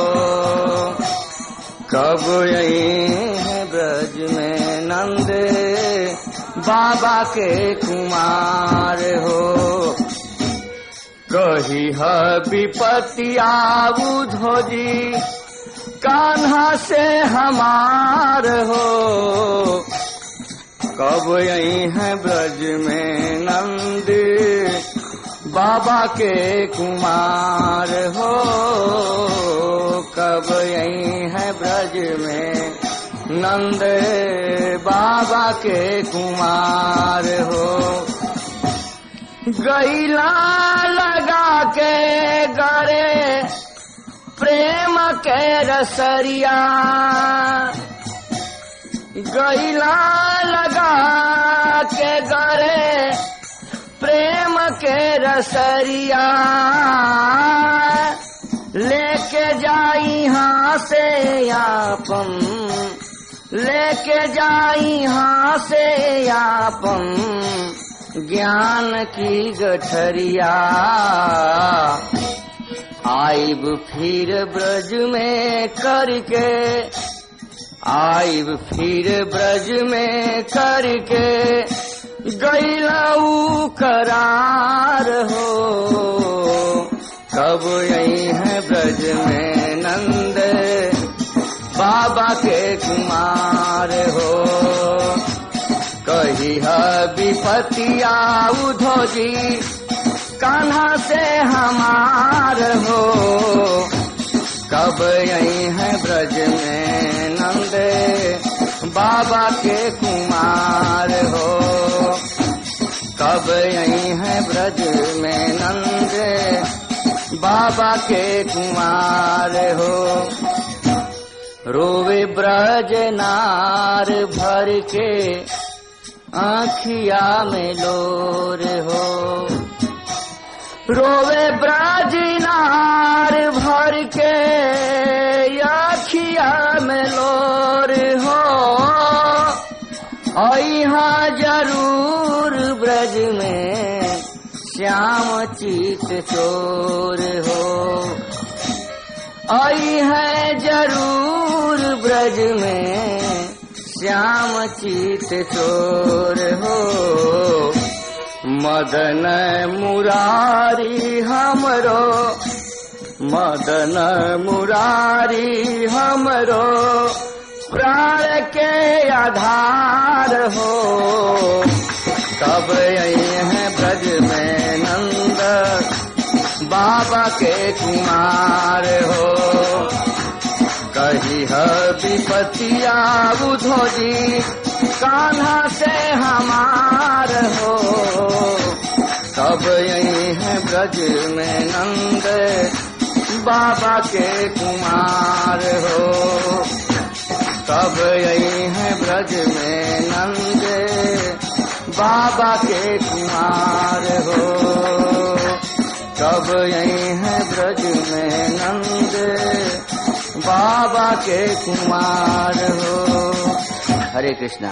कब यहीं है ब्रज में नंद बाबा के कुमार हो। कही है विपतिया उधो जी, कान्हा से हमार हो, कब यहीं है ब्रज में नंद बाबा के कुमार हो, कब यहीं है ब्रज में नंद बाबा के कुमार हो। गैला लगा के गरे प्रेम के रसरिया, गैला लगा के गरे प्रेम के रसरिया, लेके जाई हाँ से यापन, लेके जाई हाँ से यापन ज्ञान की गठरिया, आइब फिर ब्रज में करके, आइब फिर ब्रज में करके गैलाऊ करार हो, कब यहीं है ब्रज में नंद बाबा के कुमार हो। कही है विपतिया उधो जी, कान्हा से हमार हो, कब यहीं है ब्रज में नंद बाबा के कुमार हो, कब यहीं है ब्रज में नंद बाबा के कुमार हो। रोवे ब्रज नार भर के आँखिया में लोर हो। रोवे ब्रज नार भर के आँखिया में लोर हो। यहाँ जरूर ब्रज में श्याम चित चोर हो। आई है जरूर ब्रज में श्याम चित चोर हो। मदन मुरारी हमरो, मदन मुरारी हमरो प्राण के आधार हो। कब आई है ब्रज में नंद बाबा के कुमार हो। कही है विपतिया बुधो जी कान्हा से हमार हो। कब आई है ब्रज में नंद बाबा के कुमार हो। कब आई है ब्रज में नंद बाबा के कुमार हो। कब आई है ब्रज में नंद बाबा के कुमार हो। हरे कृष्णा।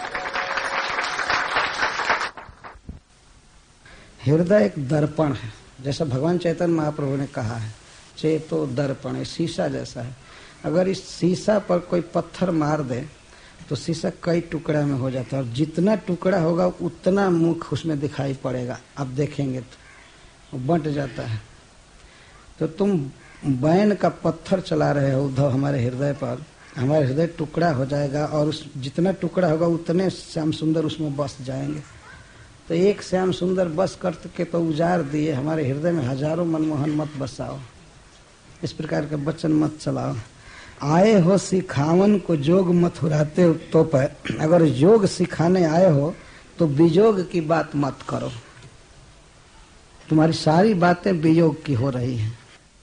हृदय एक दर्पण है, जैसा भगवान चैतन्य महाप्रभु ने कहा है, चेतो दर्पण है, शीशा जैसा है। अगर इस शीशा पर कोई पत्थर मार दे तो शीशा कई टुकड़ा में हो जाता है, और जितना टुकड़ा होगा उतना मुख उसमें दिखाई पड़ेगा। आप देखेंगे तो बंट जाता है। तो तुम बैन का पत्थर चला रहे हो उद्धव हमारे हृदय पर, हमारे हृदय टुकड़ा हो जाएगा, और उस जितना टुकड़ा होगा उतने श्याम सुंदर उसमें बस जाएंगे। तो एक श्याम सुंदर बस करके तो उजार दिए, हमारे हृदय में हजारों मनमोहन मत बसाओ, इस प्रकार के वचन मत चलाओ। आए हो सिखावन को जोग मथुराते तो पर, अगर योग सिखाने आए हो तो वियोग की बात मत करो। तुम्हारी सारी बातें वियोग की हो रही हैं,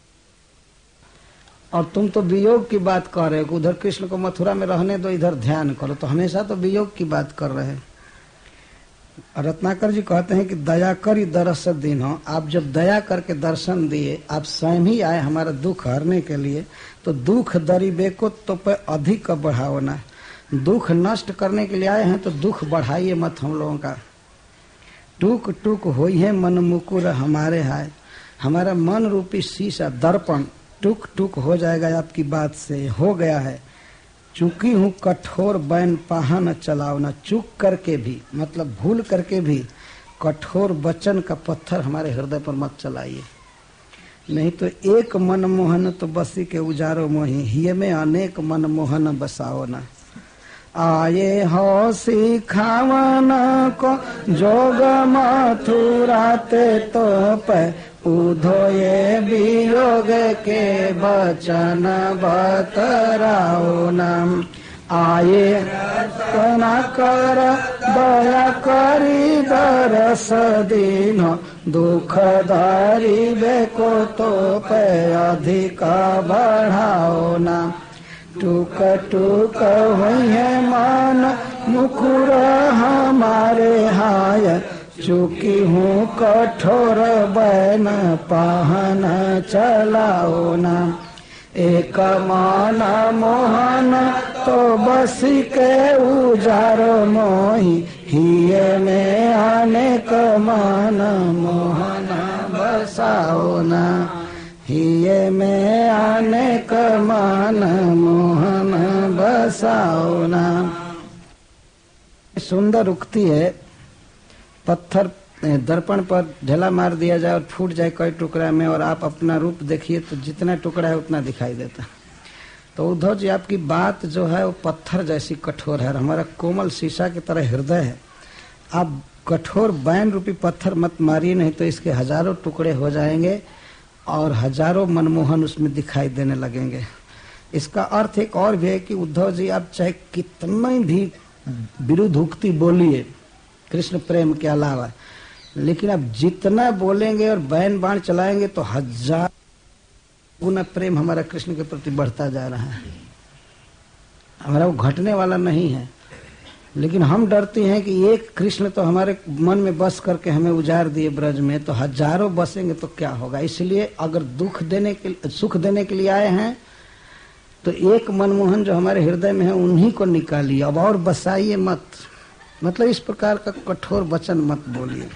और तुम तो वियोग की बात कर रहे हो। उधर कृष्ण को मथुरा में रहने दो, इधर ध्यान करो, तो हमेशा तो वियोग की बात कर रहे हैं। रत्नाकर जी कहते हैं कि दया करी दरस दिन हो। आप जब दया करके दर्शन दिए, आप स्वयं ही आए हमारा दुख हरने के लिए, तो दुख दरीबे को तो पे अधिक बढ़ाओ ना। दुख नष्ट करने के लिए आए हैं तो दुख बढ़ाइए मत हम लोगों का। टूक टूक होई है मन मुकुर हमारे हाय। हमारा मन रूपी शीशा दर्पण टूक टूक हो जाएगा आपकी बात से, हो गया है। चूकी हूँ कठोर बैन पाहा न चलाओ ना। चूक करके भी, मतलब भूल करके भी कठोर वचन का पत्थर हमारे हृदय पर मत चलाइए, नहीं तो एक मनमोहन तो बसी के उजारो मोही। हिय में अनेक मनमोहन बसाओ ना। आये हो सिखावन को जोग मथुराते तो पे, उधो ये वियोग के वचन बतराओ नाम। आये तना कर दया करी दरस दिन, दुख दारिबे को तो पे अधिक बढ़ाओ नाम। टूक टूक हुई है मन मुकुर हमारे हाय। चूकी हूँ कठोर बैन पाहन चलाओ ना। एक मन मोहन तो बसी के उजारो मोही। हिये में अनेक मन मोहन बसाओ ना। हिये में अनेक मन मोहन बसाओ ना। सुंदर उक्ति है। पत्थर दर्पण पर ढेला मार दिया जाए और फूट जाए कई टुकड़ा में, और आप अपना रूप देखिए तो जितना टुकड़ा है उतना दिखाई देता। तो उद्धव जी आपकी बात जो है वो पत्थर जैसी कठोर है, और हमारा कोमल शीशा की तरह हृदय है। आप कठोर बैन रूपी पत्थर मत मारिए, नहीं तो इसके हजारों टुकड़े हो जाएंगे और हजारों मनमोहन उसमें दिखाई देने लगेंगे। इसका अर्थ एक और भी है कि उद्धव जी आप चाहे कितना भी विरुद्ध उक्ति बोलिए कृष्ण प्रेम के अलावा, लेकिन अब जितना बोलेंगे और बैन बाण चलाएंगे तो हजार गुना प्रेम हमारा कृष्ण के प्रति बढ़ता जा रहा है। हमारा वो घटने वाला नहीं है, लेकिन हम डरते हैं कि एक कृष्ण तो हमारे मन में बस करके हमें उजाड़ दिए ब्रज में, तो हजारों बसेंगे तो क्या होगा। इसलिए अगर दुख देने के सुख देने के लिए आए हैं तो एक मनमोहन जो हमारे हृदय में है उन्हीं को निकालिए, अब और बसाइए मत। मतलब इस प्रकार का कठोर वचन मत बोलिए।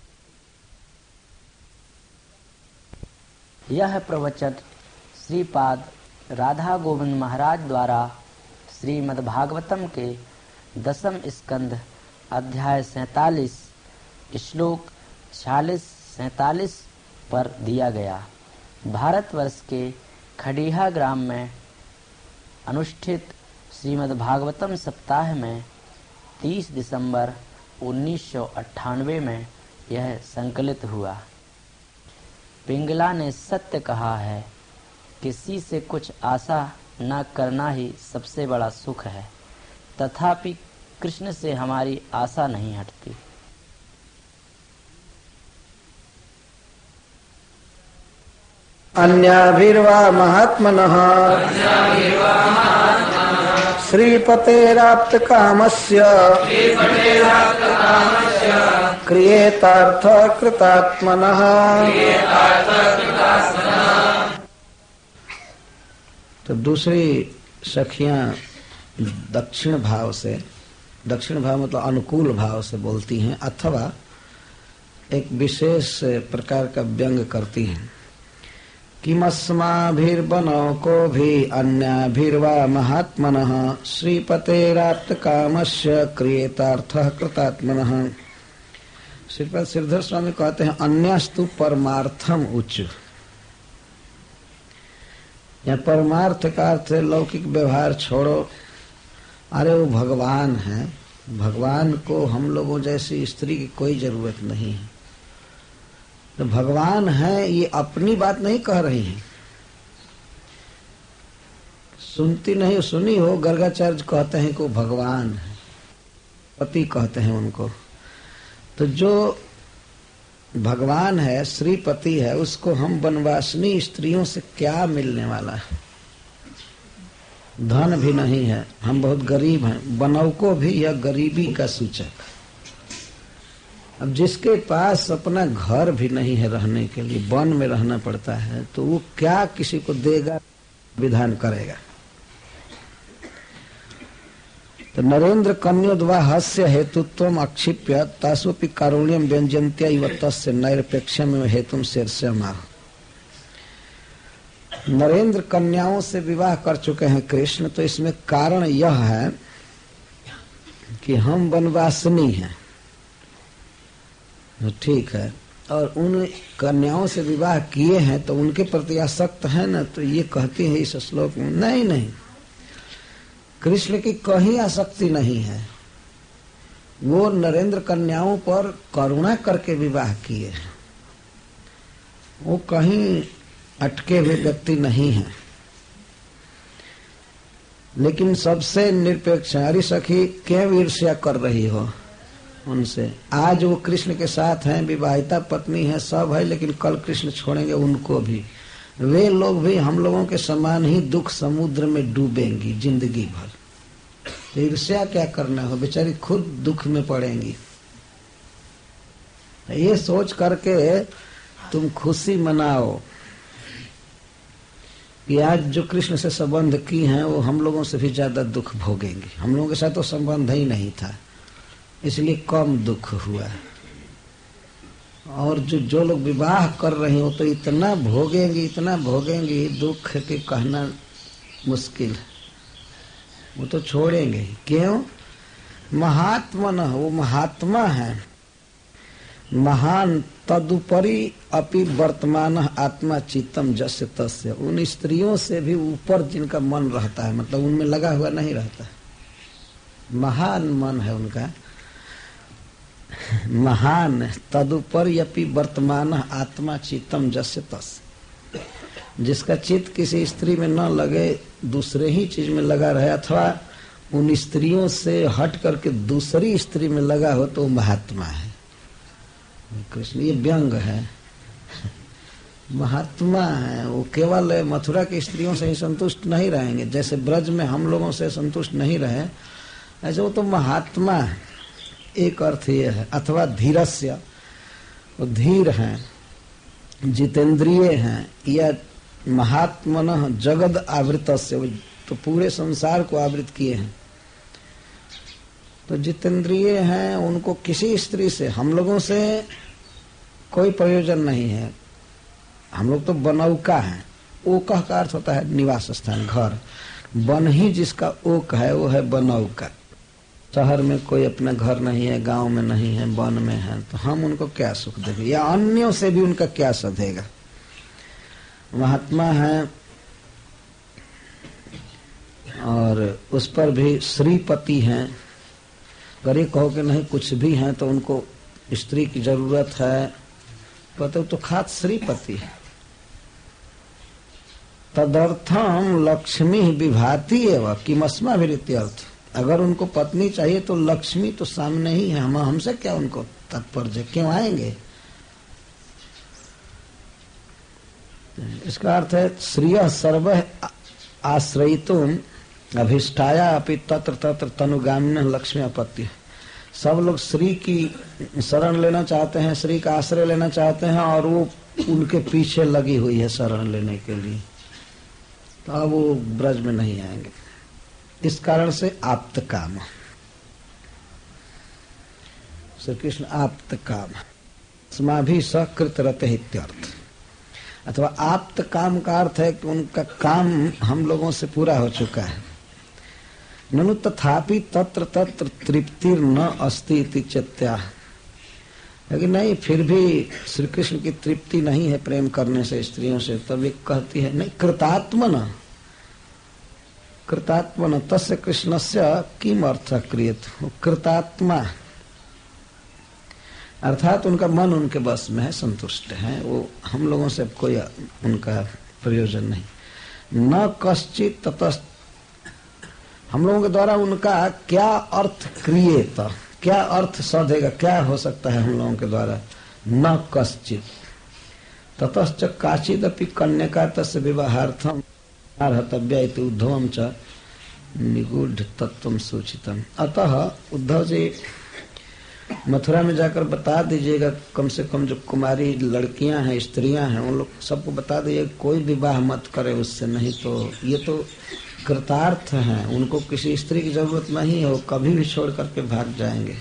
यह प्रवचन श्रीपाद राधा गोविंद महाराज द्वारा श्रीमद्भागवतम के दसम स्कंध अध्याय सैतालीस श्लोक छियालीस सैतालीस पर दिया गया। भारतवर्ष के खड़ीहा ग्राम में अनुष्ठित श्रीमद्भागवतम सप्ताह में तीस दिसंबर उन्नीस सौ अट्ठानवे में यह संकलित हुआ। पिंगला ने सत्य कहा है, किसी से कुछ आशा न करना ही सबसे बड़ा सुख है, तथापि कृष्ण से हमारी आशा नहीं हटती। अन्याभिर्वा महात्मनः श्रीपतेराप्त कामस्य क्रियेतार्थ कृतात्मनः। तो दूसरी सखियां दक्षिण भाव से, दक्षिण भाव मतलब अनुकूल भाव से बोलती हैं, अथवा एक विशेष प्रकार का व्यंग करती हैं। किमस्माभिर्बनो को भी अन्याभिर्वा महात्मनः श्रीपतेराप्त कामस्य क्रियेतार्थः कृतात्मनः। श्रीपद श्रीधर स्वामी कहते हैं, अन्यस्तु परमार्थम उच्च। या परमार्थ का अर्थ है लौकिक व्यवहार छोड़ो, अरे वो भगवान है, भगवान को हम लोगों जैसी स्त्री की कोई जरूरत नहीं है। तो भगवान है ये अपनी बात नहीं कह रही है, सुनती नहीं सुनी हो। गर्गाचार्य कहते हैं कि वो भगवान है, पति कहते हैं उनको। तो जो भगवान है, श्रीपति है, उसको हम वनवासिनी स्त्रियों से क्या मिलने वाला है। धन भी नहीं है, हम बहुत गरीब हैं। बनव को भी यह गरीबी का सूचक। अब जिसके पास अपना घर भी नहीं है रहने के लिए, वन में रहना पड़ता है, तो वो क्या किसी को देगा, विधान करेगा। तो नरेंद्र कन्योद्वा हस्य हेतुत्वम अक्षिप्य तासुपि कारुण्यम व्यंजन्त्या इव तस्य नैरपेक्षम हेतुम शीर्षमाह। नरेंद्र कन्याओं से विवाह कर चुके हैं कृष्ण, तो इसमें कारण यह है कि हम वनवासिनी हैं, ठीक है, और उन कन्याओं से विवाह किए हैं तो उनके प्रति आसक्त है ना। तो ये कहती है इस श्लोक में, नहीं नहीं, कृष्ण की कहीं आसक्ति नहीं है। वो नरेंद्र कन्याओं पर करुणा करके विवाह किए हैं, वो कहीं अटके हुए व्यक्ति नहीं है। लेकिन सबसे निरपेक्ष, अरे सखी क्यों ईर्ष्या कर रही हो उनसे। आज वो कृष्ण के साथ हैं, विवाहिता पत्नी है, सब है, लेकिन कल कृष्ण छोड़ेंगे उनको भी। वे लोग भी हम लोगों के समान ही दुख समुद्र में डूबेंगी जिंदगी भर। तो ईर्ष्या क्या करना हो, बेचारी खुद दुख में पड़ेंगी। ये सोच करके तुम खुशी मनाओ कि आज जो कृष्ण से संबंध की हैं वो हम लोगों से भी ज्यादा दुख भोगेंगी। हम लोगों के साथ तो संबंध ही नहीं था, इसलिए कम दुख हुआ। और जो जो लोग विवाह कर रहे हो तो इतना भोगेंगे, इतना भोगेंगे दुख कि कहना मुश्किल है। वो तो छोड़ेंगे ही। क्यों? महात्मा न, वो महात्मा है, महान। तदुपरि अपि वर्तमान आत्मा चित्तम जस्य तस्य। उन स्त्रियों से भी ऊपर जिनका मन रहता है, मतलब उनमें लगा हुआ नहीं रहता है, महान मन है उनका, महान। तदुपरि अपि वर्तमान आत्मा चित्तम जस्य तस्य। जिसका चित्त किसी स्त्री में न लगे, दूसरे ही चीज में लगा रहे, अथवा उन स्त्रियों से हट करके दूसरी स्त्री में लगा हो, तो महात्मा है। कृष्ण ये व्यंग है, महात्मा है। वो केवल मथुरा की स्त्रियों से ही संतुष्ट नहीं रहेंगे, जैसे ब्रज में हम लोगों से संतुष्ट नहीं रहे, ऐसे वो तो महात्मा है। एक अर्थ ये है। अथवा धीरस्य, वो धीर हैं, जितेंद्रिय हैं, या महात्मनः जगद आवृतस्य, तो पूरे संसार को आवृत किए हैं। तो जितेंद्रिय हैं, उनको किसी स्त्री से, हम लोगों से कोई प्रयोजन नहीं है। हम लोग तो बनौका हैं। ओकह का अर्थ होता है निवास स्थान, घर। बन ही जिसका ओक है वो है बनौका। शहर में कोई अपना घर नहीं है, गांव में नहीं है, वन में है, तो हम उनको क्या सुख देंगे, या अन्यों से भी उनका क्या सधेगा। महात्मा है और उस पर भी श्रीपति हैं। अगर ये कहो कि नहीं कुछ भी हैं तो उनको स्त्री की जरूरत है, तो तो खास श्रीपति है। तदर्थम लक्ष्मी विभाति एवं किमस्मा विरित्यर्थ। अगर उनको पत्नी चाहिए तो लक्ष्मी तो सामने ही है, हम हमसे क्या उनको तात्पर्य, क्यों आएंगे। इसका अर्थ है श्रिय सर्व आश्रयितुम अभिष्टाया अपि तत्र तत्र तनुगामिन लक्ष्मी अपत्य। सब लोग श्री की शरण लेना चाहते हैं, श्री का आश्रय लेना चाहते हैं, और वो उनके पीछे लगी हुई है शरण लेने के लिए, तो अब वो ब्रज में नहीं आएंगे। इस कारण से आप्त काम, श्री कृष्ण आप्त काम स्माभि सकृत रते इत्यर्थ। अथवा आप्त काम का अर्थ है कि उनका काम हम लोगों से पूरा हो चुका है। ननु तथापि तत्र तत्र तृप्ति न अस्ति इति चेत्या। लेकिन नहीं, फिर भी श्री कृष्ण की तृप्ति नहीं है प्रेम करने से स्त्रियों से। तब एक कहती है नहीं, कृतात्मन कृतात्मन तस्य कृष्णस्य किम अर्थ क्रियत। कृतात्मा अर्थात उनका मन उनके बस में है, संतुष्ट है, वो हम लोगों से कोई उनका प्रयोजन नहीं। न कश्चित ततः, हम लोगों के द्वारा उनका क्या अर्थ क्रियेत, क्या अर्थ सधेगा, क्या हो सकता है हम लोगों के द्वारा। न कश्चित ततश्च काचिदपि कन्यका तस्य विवाहार्थम अर्हतव्या इति उद्धवम च निगूढ़ तत्वम सूचितम। अतः उद्धव जी मथुरा में जाकर बता दीजिएगा, कम से कम जो कुमारी लड़कियां हैं, स्त्रियां हैं, उन लोग सबको बता दीजिए कोई विवाह मत करे उससे, नहीं तो ये तो कृतार्थ हैं, उनको किसी स्त्री की जरूरत नहीं है, वो कभी भी छोड़ करके भाग जाएंगे।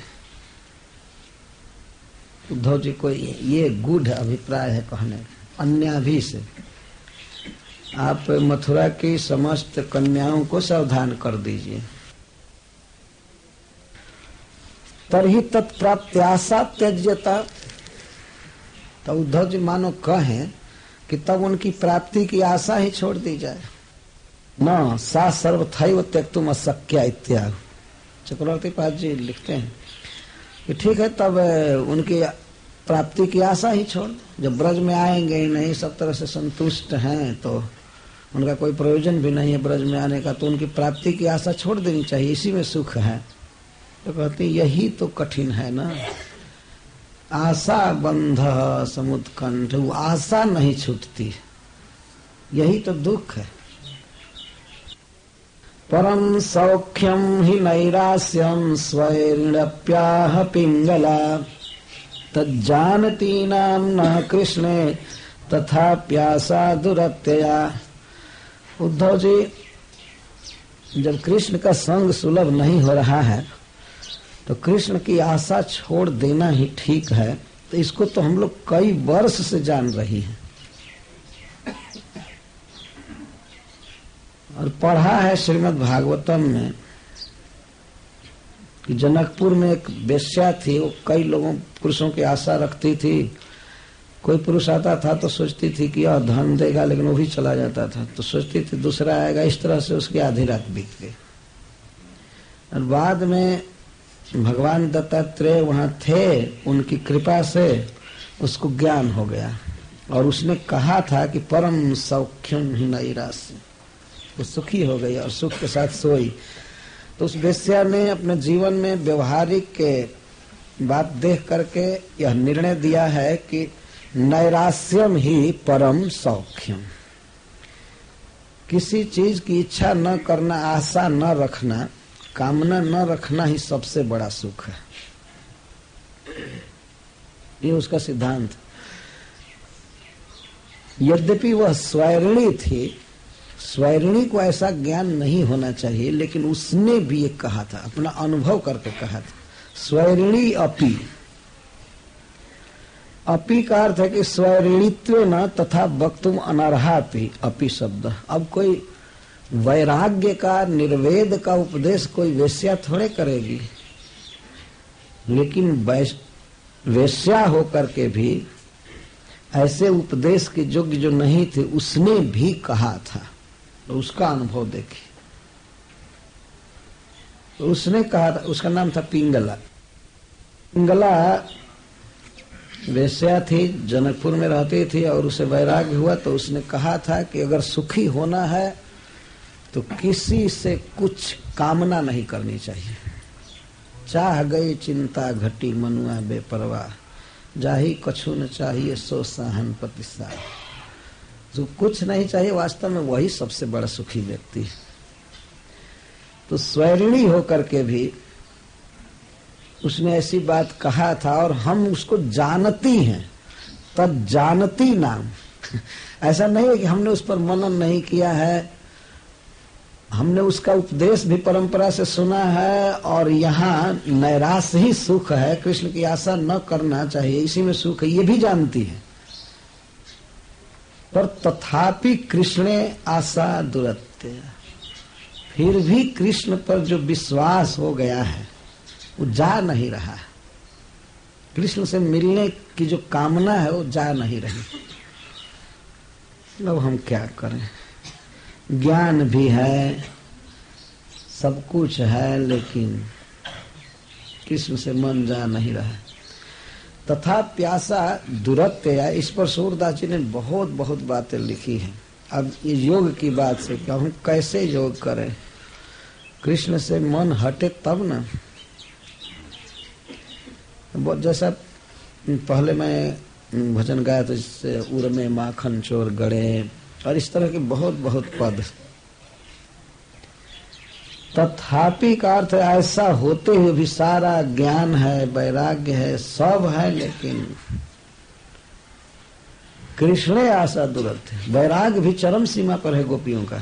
उद्धव जी को ये गूढ़ अभिप्राय है कहने। अन्याभि से आप मथुरा की समस्त कन्याओं को सावधान कर दीजिए। तरही तत्प्राप्त्याशा त्यज्यता। तो उद्धव जी मानो कहें कि तब उनकी प्राप्ति की आशा ही छोड़ दी जाए। न सा सर्वथैव त्यक्तुम अशक्या इत्यादि चक्रवर्ती पाद जी लिखते हैं कि ठीक है, तब उनकी प्राप्ति की आशा ही छोड़। जब ब्रज में आएंगे ही नहीं, सब तरह से संतुष्ट हैं, तो उनका कोई प्रयोजन भी नहीं है ब्रज में आने का, तो उनकी प्राप्ति की आशा छोड़ देनी चाहिए, इसी में सुख है। तो कहते यही तो कठिन है ना, आशा बंध समुत्कंठ, आशा नहीं छूटती, यही तो दुख है। परम सौख्यम ही नैरास्यम स्वैर्णप्याह पिंगला तज्जानती नाम न कृष्णे तथा प्यासा दुरत्यया। उद्धव जी, जब कृष्ण का संग सुलभ नहीं हो रहा है तो कृष्ण की आशा छोड़ देना ही ठीक है। तो इसको तो हम लोग कई वर्ष से जान रही हैं और पढ़ा है श्रीमद् भागवतम में कि जनकपुर में एक वेश्या थी, वो कई लोगों पुरुषों की आशा रखती थी। कोई पुरुष आता था तो सोचती थी कि यह धन देगा, लेकिन वो भी चला जाता था, तो सोचती थी दूसरा आएगा। इस तरह से उसकी आधी रात बीत गई। और बाद में भगवान दत्तात्रेय वहां थे, उनकी कृपा से उसको ज्ञान हो गया और उसने कहा था कि परम सौख्यम ही नैरास्य, वो सुखी हो गई और सुख के साथ सोई। तो उस वेश्या ने अपने जीवन में व्यवहारिक के बात देख करके यह निर्णय दिया है कि नैरास्यम ही परम सौख्यम। किसी चीज की इच्छा न करना, आशा न रखना, कामना न रखना ही सबसे बड़ा सुख है। ये उसका सिद्धांत। यद्यपि वह स्वैरिणी थी, स्वैरिणी को ऐसा ज्ञान नहीं होना चाहिए, लेकिन उसने भी ये कहा था, अपना अनुभव करके कहा था, स्वैरिणी अपि। अपि का अर्थ है कि स्वैरिणीत्व न तथा वक्तुम अनर्हापि, अपि शब्द। अब कोई वैराग्य का, निर्वेद का उपदेश कोई वेश्या थोड़े करेगी, लेकिन वेश्या होकर के भी ऐसे उपदेश के योग्य जो नहीं थे उसने भी कहा था। तो उसका अनुभव देखिए। तो उसने कहा था, उसका नाम था पिंगला। पिंगला वेश्या थी, जनकपुर में रहती थी और उसे वैराग्य हुआ तो उसने कहा था कि अगर सुखी होना है तो किसी से कुछ कामना नहीं करनी चाहिए। चाह गई चिंता घटी मनुआ बेपरवाह, जाही कछु न चाहिए सो साहन प्रतिसा। जो कुछ नहीं चाहिए वास्तव में वही सबसे बड़ा सुखी व्यक्ति है। तो स्वैरिणी होकर के भी उसने ऐसी बात कहा था और हम उसको जानती हैं, तब जानती नाम। ऐसा नहीं है कि हमने उस पर मनन नहीं किया है, हमने उसका उपदेश भी परंपरा से सुना है और यहाँ नैराश ही सुख है, कृष्ण की आशा न करना चाहिए, इसी में सुख है, ये भी जानती है। पर तथापि कृष्णे आशा दुरत्य, फिर भी कृष्ण पर जो विश्वास हो गया है वो जा नहीं रहा है। कृष्ण से मिलने की जो कामना है वो जा नहीं रही। अब हम क्या करें, ज्ञान भी है, सब कुछ है, लेकिन कृष्ण से मन जा नहीं रहा है। तथा प्यासा दुरत्य, इस पर सूरदास जी ने बहुत बहुत बातें लिखी हैं। अब ये योग की बात से क्या, हम कैसे योग करें, कृष्ण से मन हटे तब ना। जैसा पहले मैं भजन गाया तो इससे उर में माखन चोर गड़े और इस तरह के बहुत बहुत पद। तथापि का अर्थ ऐसा होते हुए भी सारा ज्ञान है, वैराग्य है, सब है, लेकिन कृष्ण आशा दुरत्य, वैराग्य भी चरम सीमा पर है गोपियों का।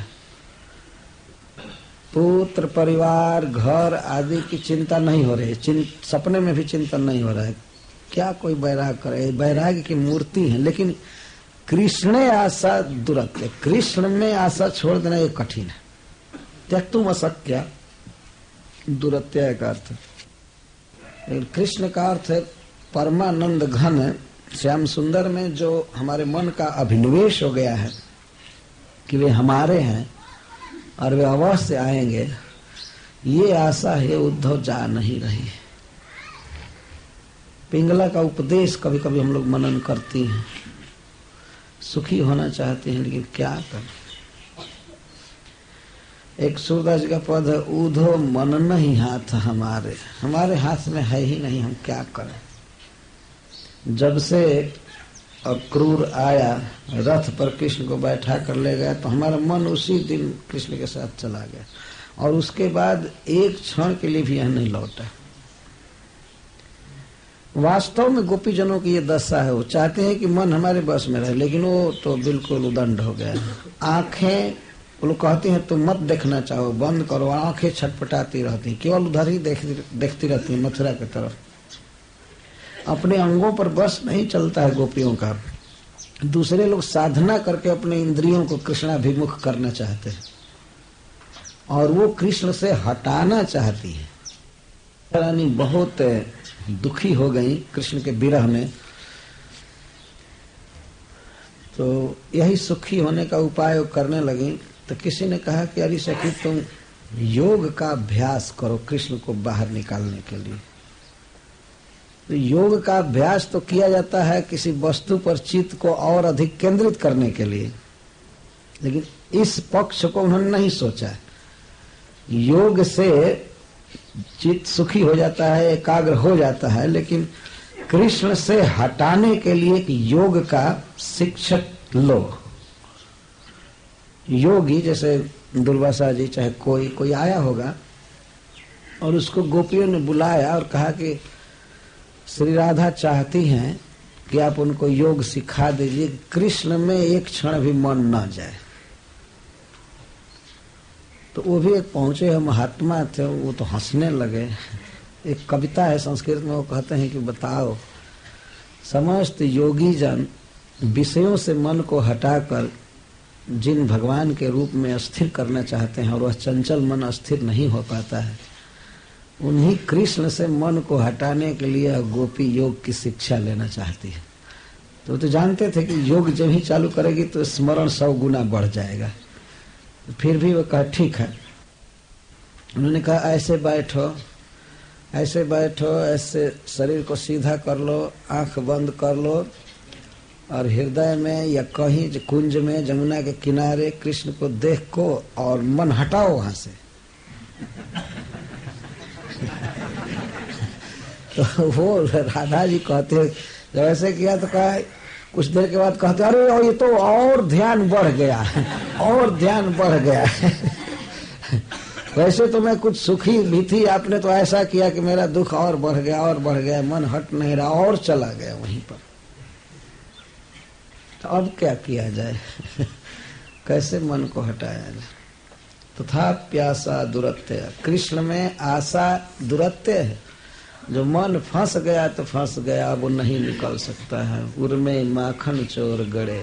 पुत्र परिवार घर आदि की चिंता नहीं हो रही, चिंत, सपने में भी चिंतन नहीं हो रहा है। क्या कोई वैराग करे, वैराग्य की मूर्ति है, लेकिन कृष्ण आशा दुरत्य, कृष्ण में आशा छोड़ देना ये कठिन है। त्यक्तुम अशक्य, दुरत्य का अर्थ। कृष्ण का अर्थ है परमानंद घन। श्याम सुंदर में जो हमारे मन का अभिनिवेश हो गया है कि वे हमारे हैं और वे अवश्य आएंगे, ये आशा है उद्धव जा नहीं रही। पिंगला का उपदेश कभी कभी हम लोग मनन करती हैं, सुखी होना चाहते हैं, लेकिन क्या करें। एक सूरदास जी का पद है, ऊधो मन नहीं हाथ हमारे, हमारे हाथ में है ही नहीं, हम क्या करें। जब से अक्रूर आया रथ पर कृष्ण को बैठा कर ले गया तो हमारा मन उसी दिन कृष्ण के साथ चला गया और उसके बाद एक क्षण के लिए भी यह नहीं लौटा। वास्तव में गोपीजनों की ये दशा है, वो चाहते हैं कि मन हमारे बस में रहे, लेकिन वो तो बिल्कुल उदंड हो गया। आंखें, वो लोग कहते हैं तुम मत देखना चाहो, बंद करो, आंखें छटपटाती रहती, केवल उधर ही देख, देखती रहती है मथुरा की तरफ। अपने अंगों पर बस नहीं चलता है गोपियों का। दूसरे लोग साधना करके अपने इंद्रियों को कृष्णाभिमुख करना चाहते हैं और वो कृष्ण से हटाना चाहती है। रानी बहुत दुखी हो गई कृष्ण के विरह में, तो यही सुखी होने का उपाय करने लगी। तो किसी ने कहा कि अरे सखी तुम योग का अभ्यास करो कृष्ण को बाहर निकालने के लिए। तो योग का अभ्यास तो किया जाता है किसी वस्तु पर चित्त को और अधिक केंद्रित करने के लिए, लेकिन इस पक्ष को उन्होंने नहीं सोचा। योग से चित्त सुखी हो जाता है, एकाग्र हो जाता है। लेकिन कृष्ण से हटाने के लिए एक योग का शिक्षक लो। योगी जैसे दुर्वासा जी चाहे कोई कोई आया होगा और उसको गोपियों ने बुलाया और कहा कि श्री राधा चाहती हैं कि आप उनको योग सिखा दीजिए, कृष्ण में एक क्षण भी मन न जाए। तो वो भी एक पहुंचे हैं महात्मा थे, वो तो हंसने लगे। एक कविता है संस्कृत में, वो कहते हैं कि बताओ, समस्त योगी जन विषयों से मन को हटाकर जिन भगवान के रूप में स्थिर करना चाहते हैं और वह चंचल मन स्थिर नहीं हो पाता है, उन्हीं कृष्ण से मन को हटाने के लिए गोपी योग की शिक्षा लेना चाहती है। तो तो जानते थे कि योग जब ही चालू करेगी तो स्मरण सौ गुना बढ़ जाएगा। फिर भी वो कहा ठीक है। उन्होंने कहा ऐसे बैठो, ऐसे बैठो, ऐसे शरीर को सीधा कर लो, आंख बंद कर लो और हृदय में या कहीं कुंज में जमुना के किनारे कृष्ण को देख को और मन हटाओ वहां से। तो वो राधा जी कहते जब ऐसे किया तो कहा, कुछ देर के बाद कहते अरे ये तो और ध्यान बढ़ गया, और ध्यान बढ़ गया। वैसे तो मैं कुछ सुखी भी थी, आपने तो ऐसा किया कि मेरा दुख और बढ़ गया और बढ़ गया, मन हट नहीं रहा और चला गया वहीं पर। तो अब क्या किया जाए? कैसे मन को हटाया जाए? तथा प्यासा दुरत्य, कृष्ण में आशा दुरत्य है। जो मन फंस गया तो फंस गया, वो नहीं निकल सकता है। उर्मे माखन चोर गड़े,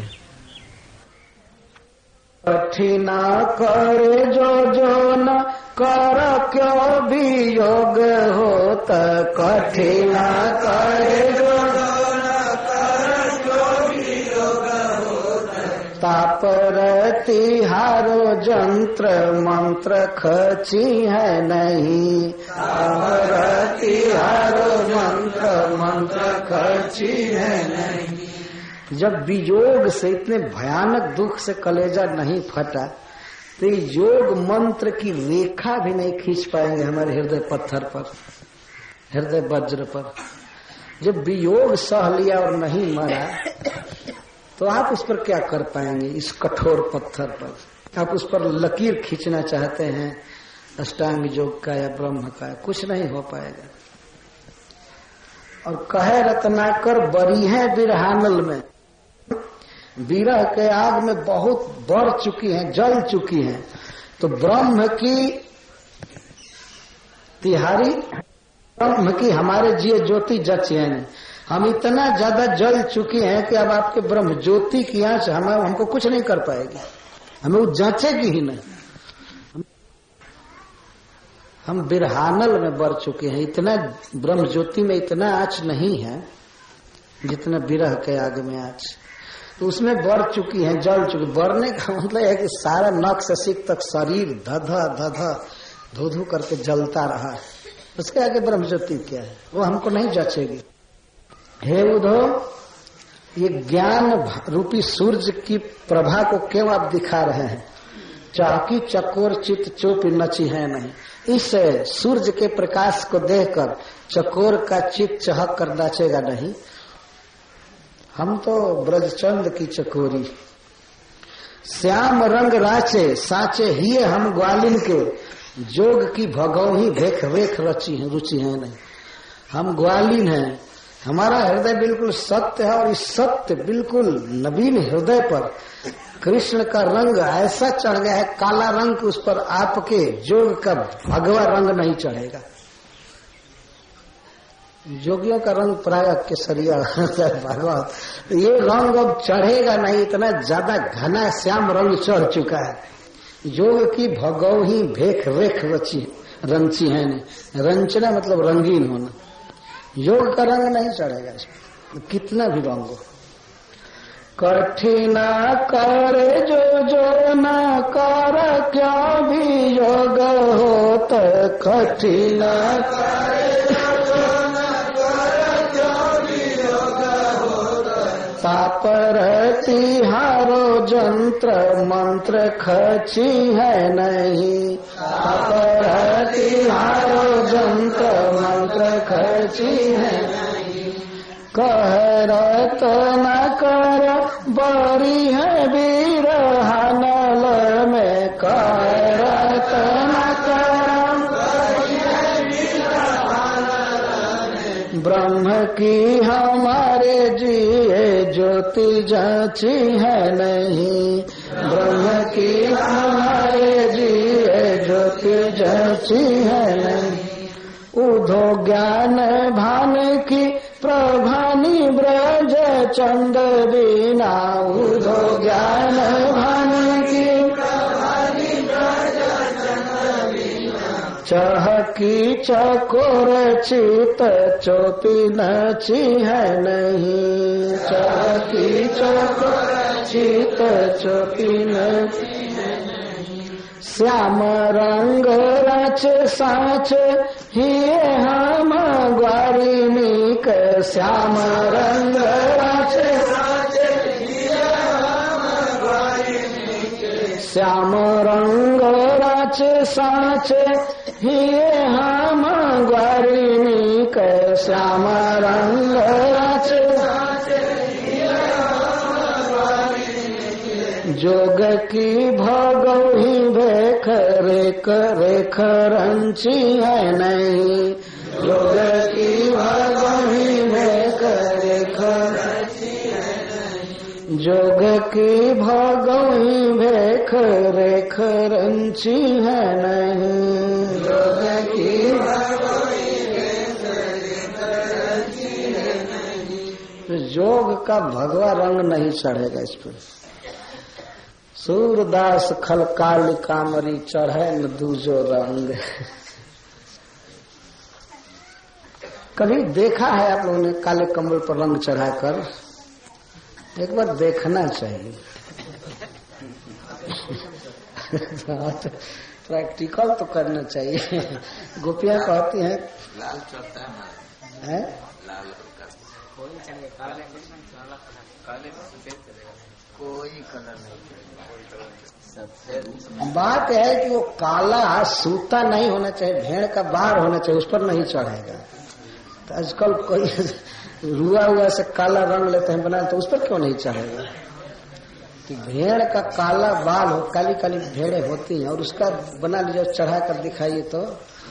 कठिना करे जो जो न कर क्यों भी योग होता, कठिना करे जो जो न कर क्यों भी योग होता, तापरति हारो जंत्र मंत्र खची है नहीं, तापरति हारो जंत्र मंत्र खची है नहीं। जब वियोग से इतने भयानक दुख से कलेजा नहीं फटा तो योग मंत्र की रेखा भी नहीं खींच पाएंगे हमारे हृदय पत्थर पर, हृदय वज्र पर। जब वियोग सह लिया और नहीं मरा तो आप उस पर क्या कर पाएंगे? इस कठोर पत्थर पर आप उस पर लकीर खींचना चाहते हैं अष्टांग योग का या ब्रह्म का, कुछ नहीं हो पाएगा। और कहे रत्नाकर बरी है बिरहानल में, विरह के आग में बहुत बढ़ चुकी हैं, जल चुकी हैं। तो ब्रह्म की तिहारी, ब्रह्म की हमारे जिए ज्योति जची है। हम इतना ज्यादा जल चुके हैं कि अब आपके ब्रह्म ज्योति की आंच हम हमको कुछ नहीं कर पाएगी, हमें वो जांचेगी ही नहीं। हम बिरहानल में बढ़ चुके हैं, इतना ब्रह्म ज्योति में इतना आंच नहीं है जितना विरह के आग में आंच। तो उसमें बढ़ चुकी है, जल चुकी। बढ़ने का मतलब है कि सारा नख से सिक तक शरीर धधा धधा धो धो करके जलता रहा है। उसके आगे ब्रह्म ज्योति क्या है? वो हमको नहीं जचेगी। हे उद्धव, ये ज्ञान रूपी सूर्य की प्रभा को क्यों आप दिखा रहे हैं? चाकी चकोर चित चुप नची है नहीं। इस सूर्य के प्रकाश को देखकर चकोर का चित चहक कर नाचेगा नहीं। हम तो ब्रजचंद की चकोरी, श्याम रंग राचे साचे ही हम ग्वालिन के, जोग की भगौ ही भेख वेख रची है रुचि है नहीं। हम ग्वालिन हैं, हमारा हृदय बिल्कुल सत्य है और इस सत्य बिल्कुल नवीन हृदय पर कृष्ण का रंग ऐसा चढ़ गया है, काला रंग, उस पर आपके जोग का भगवा रंग नहीं चढ़ेगा। जोगियों का रंग प्राय केसरिया भगवा, ये रंग अब चढ़ेगा नहीं, इतना ज्यादा घना श्याम रंग चढ़ चुका है। जोग की भगौ ही भेख वेख रची रंची है नहीं। रंचना मतलब रंगीन होना, योग का रंग नहीं चढ़ेगा इसमें, कितना भी रंग हो। कठिना करे जो जो न कर क्या भी योग हो, तो कठिना करे जो जो न कर क्या भी योग हो, तापरति हारो जंत्र मंत्र खची है नहीं, तापरति हारो जंत्र मंत्र खर्ची है कहरत न कर बड़ी है बिरहानल में कहरत न कर ब्रह्म की हमारे जिए ज्योति जाची है नहीं ब्रह्म की हमारे जिए ज्योति जाची है नहीं उधो ज्ञान भान की प्रभानी ब्रज चंद बीना उधो ज्ञान भान की प्रभानी ब्रज चंद बीना चहकी चकोर चित चोपी नची है नहीं चहकी चकोर चित चोपी नची श्याम रंग रच साच ही हम ग्वारिनीक श्याम रंग रच साच ही हम ग्वारिनीक श्याम रंग रच साच ही हम ग्वारिनीक श्याम रंग रच जोग की भगवही भेख रेख रेख रंची है नहीं जोग की भगवही भेख रेख रंची है नहीं जोग की भगवही भेख रेख रंची है नहीं जोग की भगवही भेख रेख रंची है नहीं जोग का भगवा रंग नहीं चढ़ेगा इस पर सूरदास खल काल कामरी चढ़े न दूजो रंग कभी देखा है आप लोगों ने काले कमल पर रंग चढ़ाकर एक बार देखना चाहिए प्रैक्टिकल तो करना चाहिए गोपियां कहती हैं लाल चढ़ता है लाल कोई कलर नहीं बात है कि वो काला सूता नहीं होना चाहिए भेड़ का बार होना चाहिए उस पर नहीं चढ़ेगा तो आजकल कोई रुआ हुआ से काला रंग लेते हैं बना तो उस पर क्यों नहीं चढ़ेगा कि भेड़ का काला बाल हो काली काली भेड़े होती हैं और उसका बना लीजिए चढ़ा कर दिखाइए तो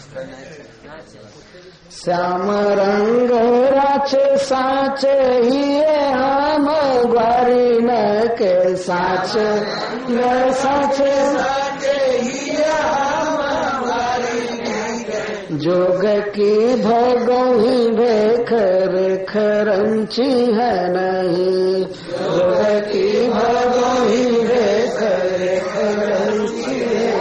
श्याम रंग राच साच ही हम ग्वारी न के साच साच जोग की भगवही भेख रेख रंची है नहीं जोग की भगवही भेख रेख रंची है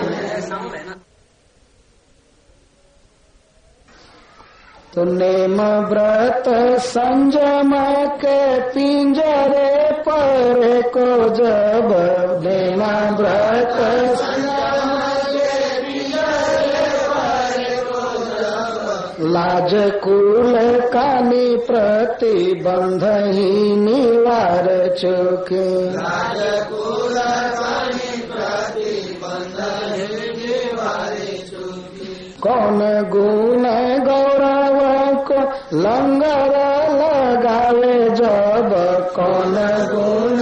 तो नेम व्रत संजम के पिंजरे पर को जब नेम व्रत संजम के पिंजरे पर को जब लाज कुल कानी प्रतिबंध ही निवार चुके लाज कुल कानी प्रतिबंध ही निवार चुके कौन गुण गौरव को लंगर लगावे जब कौन गुण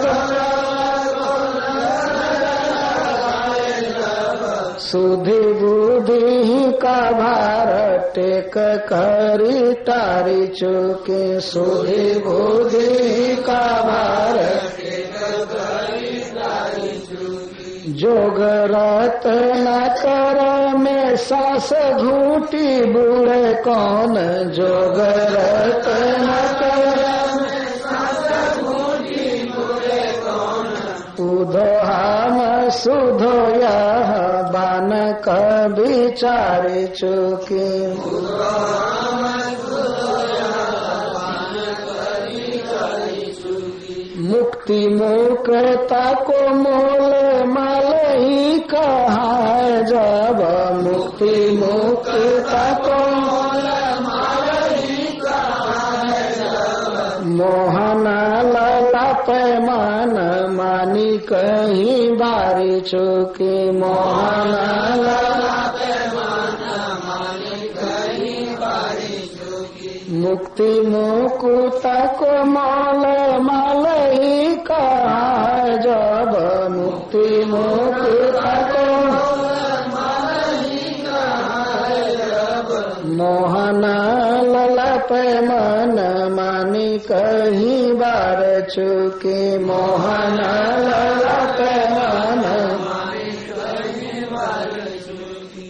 सुधि बुद्धि का भार टेक करी तारी चुके सुधि बुद्धि का भार टेक करी तारी चुके जोग रत न कर में सास घूटी बूढ़े कौन जोग रत न कर में सास घूटी बूढ़े कौन उधो हम सुधो यह बान का विचार चुके मुक्ति मुक्ता को मोल माल ही कहा है जब मुक्ति मुक्ता को मोल माल ही कहा है जब मोहन लला पैमान मानी कहीं बारी चुकी मोहन लला पैमान मानी मुक्ति मुकुत को माल माल ही कहा, जब मुक्ति मुकुत को माल ही कहा, जब मोहन ललप मन मानी कहीं बार चुके, मोहन ललप मन मानी कहीं बार चुके।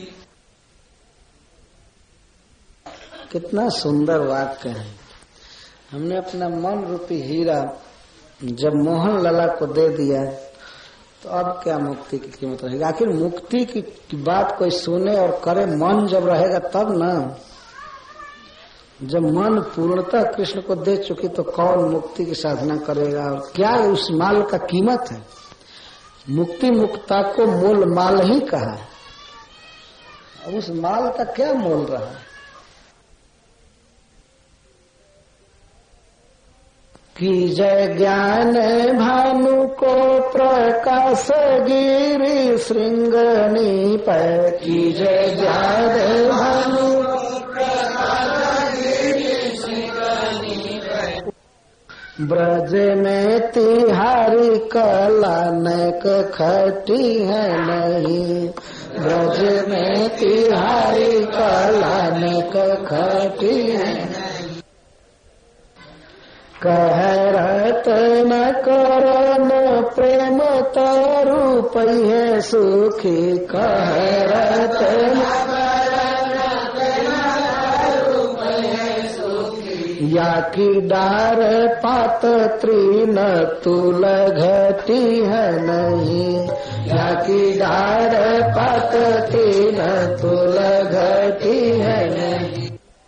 कितना सुंदर वाक्य है। हमने अपना मन रूपी हीरा जब मोहन लला को दे दिया तो अब क्या मुक्ति की कीमत रहेगी। आखिर मुक्ति की बात कोई सुने और करे मन जब रहेगा तब ना। जब मन पूर्णतः कृष्ण को दे चुकी तो कौन मुक्ति की साधना करेगा। और क्या उस माल का कीमत है। मुक्ति मुक्ता को मोल माल ही कहा, अब उस माल का क्या मोल रहा। की जय ज्ञान भानु को प्रकाश गिरी श्रृंगनी पर, की जय ज्ञान भानु को प्रकाश गिरी श्रृंगनी पर। ब्रज में तिहारी कला नैक खटी है नहीं, ब्रज में तिहारी कला नैक खटी है नहीं। कहरत न करन प्रेम तारू पहिए सुखी, कहरत न करन प्रेम तारू पहिए सुखी। या की डार पात तृण तुल घटी है नहीं, या की डार पात तृण तुल घटी है नहीं।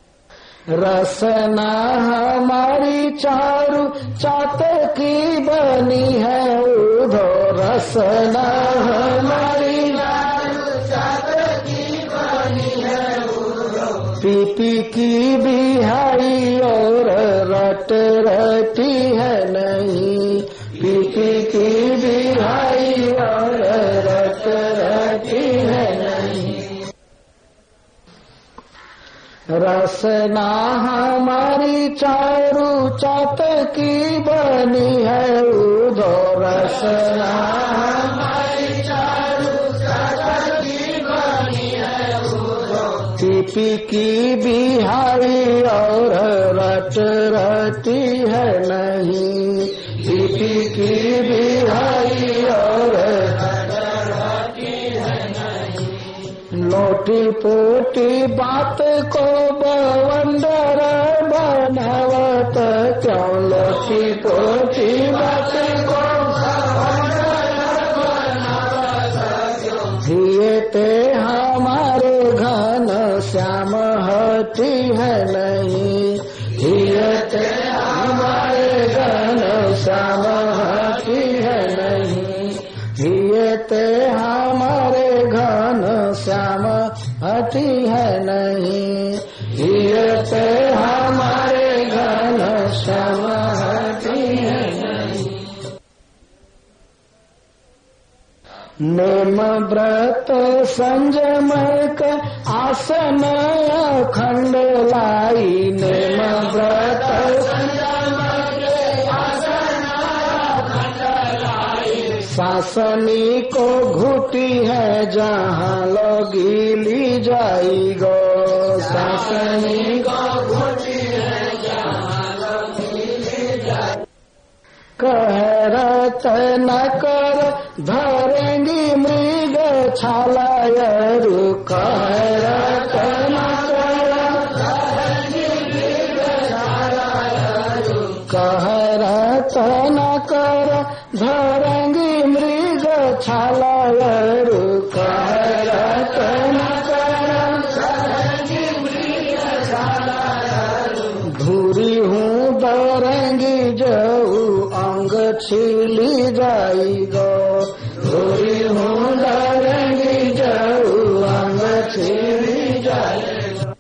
रसना हमारी चारु चातकी बनी है उधो, रसना हमारी चारु चातकी बनी है उधो। पीपी की बिहाई और रट रटी है नहीं, पीपी की बिहाई और रट रटी है नहीं। रसना हमारी चारु चातकी बनी है उधो, रसना हमारी चारु चातकी बनी है उधो। पीपी की बिहाई और रट रटी है नहीं, पीपी की बिहाई और रट रटी है नहीं। लोटी पोटी बात को बवंडर बनावत क्यों, लोटी पोटी बात को बवंडर बनावत क्यों। हिये ते हमारे घन श्याम हटी है नहीं, हिये ते हमारे घन श्याम हटी है नहीं, हिये ते हमारे घन श्याम हटी है नहीं, हिये ते हमारे घन श्याम हटी है नहीं। नेम व्रत संजम का आसन अखंड लाई, नेम व्रत संजम के आसन अखंड लाई। शासनी को घुटी है जहाँ लोगी ली जाई गो, शासनी को घुटी है जहाँ लोगी ली जाई। कहरत न कर धरेंगी मृग छालायरु, कहरत न कर धरेंगी मृग छालायरु, कहरत न कर धरेंगी मृग छालायरु, कहरत न कर धरेंगी मृग छालायरु। धूरी हूँ दरेंगी जऊ अंग छिली जाई गो, धूरी हूँ दरेंगी जऊ अंग छिली जाई।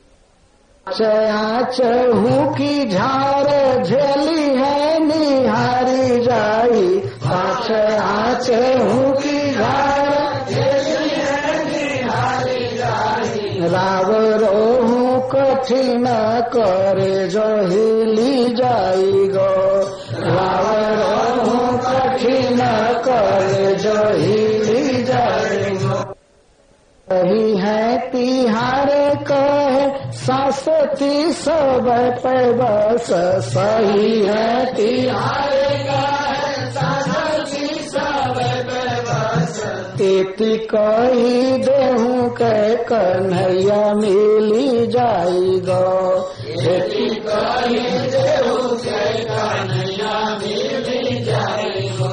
चया चहू की झार झेली है निहारी जाई, पाछ आच हूँ की झार झेली है निहारी जाई। राव रोहू कठिन करे जो हिली जाई गो। लावे रहूं कठिन करे जो हिली जाई गो। सही है तिहारे कहे सासती सब पे बस। सही है तिहारे कहे सासती सब पे बस। तेती कही देहूं के कन्हैया मिली जाई गो। तेती कही देहूं के कन्हैया मिली जाई गो।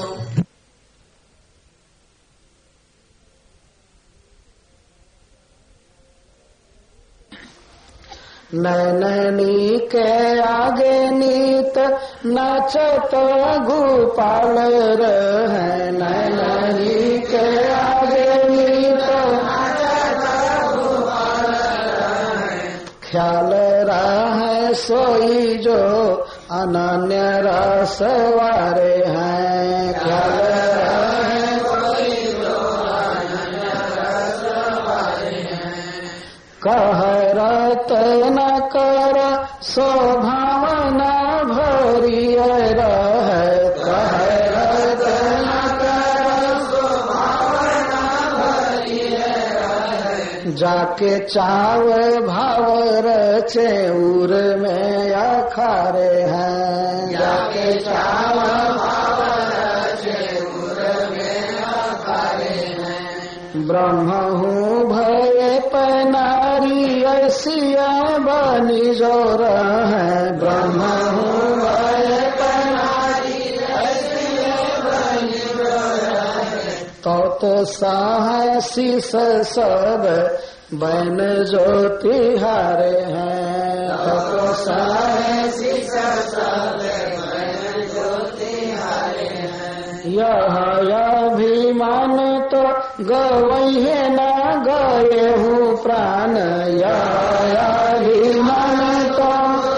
नैननी के आगे नीत नाचत गोपाल रहे। नैननी के आगे नीत नाचत गोपाल रहे। ख्याल रहे सोई जो अनन्य रस वारे हैं। ख्याल रहे सोई जो अनन्य रस वारे हैं। कह न कर शोभावना भरिय रहे। कह न कर शोभावना भरिय रहे। जाके चाव भाव रचे उर में अखारे हैं। जाके चाव भाव रचे उर में अखारे हैं। ब्रह्म हूँ भय पनारी ऐसिया बनी जोर है। ब्रह्म हूँ भय पनारी ऐसिया बनी जोर है। तो तो साहसीस सब बन ज्योति हारे हैं। तो तो साहसीस सब बन ज्योति हारे हैं। यह अभिमान तो गवैहे न गए हूँ प्राण। यह अभिमान तो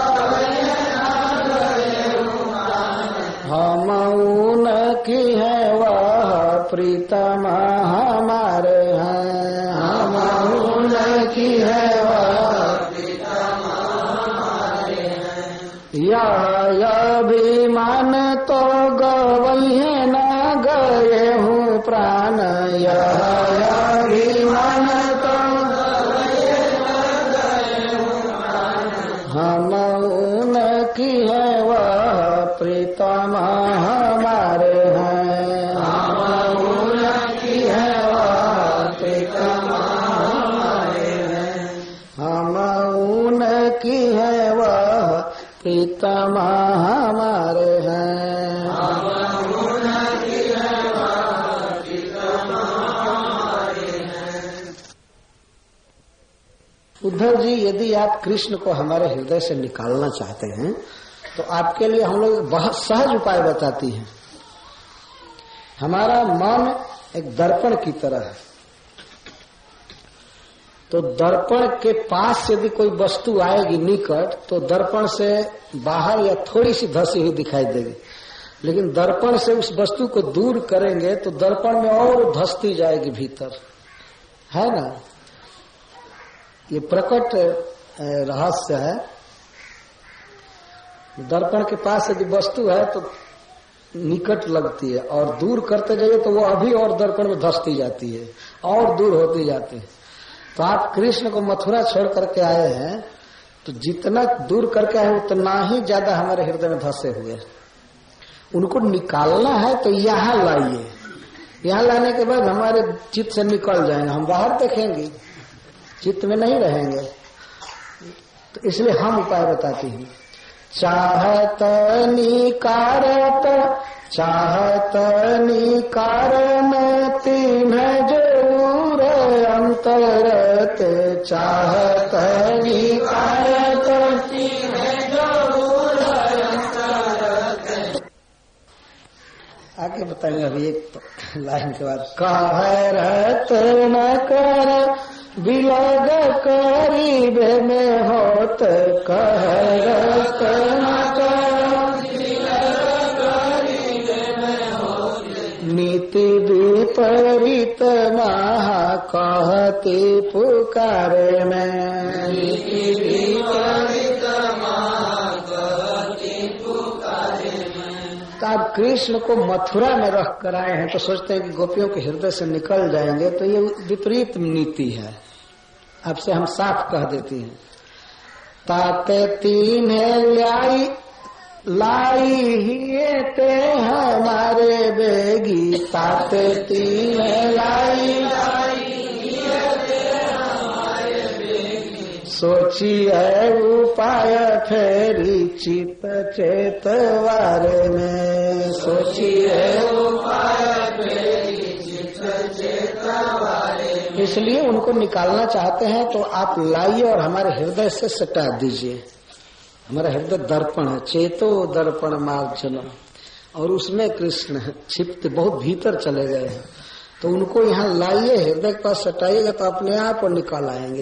हम उन की है वह प्रीतम हमारे हैं। हम उन की है वह प्रीतम हमारे हैं। यह अभिमान तो गवैहे न गए हूँ प्राण। यह अभिमान तो गए हूँ प्राण। हम उन की है वह प्रीतम हमारे हैं। हम उन की है वह प्रीतम हमारे हैं। हम उन की है वह प्रीतम हमारे हैं। उद्धव जी, यदि आप कृष्ण को हमारे हृदय से निकालना चाहते हैं तो आपके लिए हम लोग बहुत सहज उपाय बताती हैं। हमारा मन एक दर्पण की तरह है। तो दर्पण के पास यदि कोई वस्तु आएगी निकट तो दर्पण से बाहर या थोड़ी सी धसी हुई दिखाई देगी। लेकिन दर्पण से उस वस्तु को दूर करेंगे तो दर्पण में और धसती जाएगी भीतर, है ना। ये प्रकट रहस्य है। दर्पण के पास यदि वस्तु है तो निकट लगती है और दूर करते जाइए तो वो अभी और दर्पण में धसती जाती है और दूर होती जाती है। तो आप कृष्ण को मथुरा छोड़ करके आए हैं तो जितना दूर करके आए उतना ही ज्यादा हमारे हृदय में धसे हुए। उनको निकालना है तो यहाँ लाइए। यहाँ लाने के बाद हमारे चित्त से निकल जाएंगे, हम बाहर देखेंगे, चित्त में नहीं रहेंगे। तो इसलिए हम उपाय बताते हैं। चाहत निकारत चाहत निकारन तीन जरूर अंतरत। चाहत निकारत तीन जरूर अंतरत। आगे बताएंगे अभी एक तो लाइन के बाद। कहरत न कर बिलग करीब में होत। कहरत न कर बिलग करीब में होत। नीति विपरीत महा कहती पुकारे में। नीति कृष्ण को मथुरा में रख कर आए हैं तो सोचते हैं कि गोपियों के हृदय से निकल जाएंगे, तो ये विपरीत नीति है। आपसे हम साफ कह देती हैं। ताते तीन लाई लाई ही ते हमारे बेगी, ताते तीन लाई सोची है उपाय फेरी चित चेतवारे में, सोची है उपाय फेरी चित चेतवारे में। इसलिए उनको निकालना चाहते हैं तो आप लाइए और हमारे हृदय से सटा दीजिए। हमारा हृदय दर्पण है, चेतो दर्पण मार्जन, और उसमें कृष्ण छिपते बहुत भीतर चले गए हैं। तो उनको यहाँ लाइए, हृदय के पास सटाइएगा तो अपने आप निकाल आएंगे।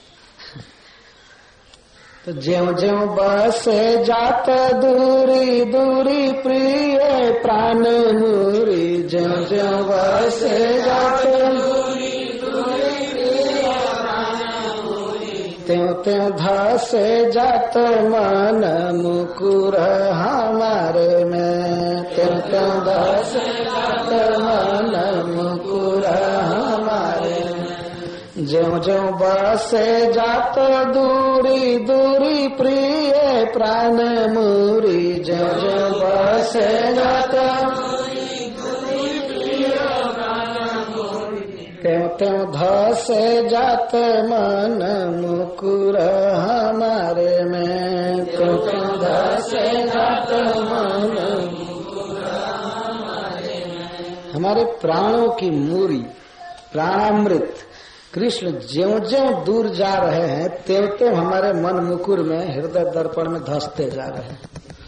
तो ज्यों ज्यों बस जात दूरी दूरी प्रिय प्राण मूरी, ज्यों ज्यों बस जात दूरी दूरी प्रिय प्राण मूरी, त्यों त्यों धस जात मन मुकुर हमारे में, त्यों त्यों धस जात मन मुकुर हमारे में। ज्यों ज्यों बसे जात दूरी दूरी प्रिय प्राण मूरी, ज्यों ज्यों बसे जात दूरी दूरी प्रिय प्राण मूरी, त्यों त्यों धसे जात मन मुकुर हमारे में, त्यों त्यों धसे जात मन मुकुर हमारे में। हमारे प्राणों की मूरी, प्राणामृत कृष्ण ज्यों ज्यों दूर जा रहे हैं त्यों त्यों हमारे मन मुकुर में, हृदय दर्पण में धंसते जा रहे हैं।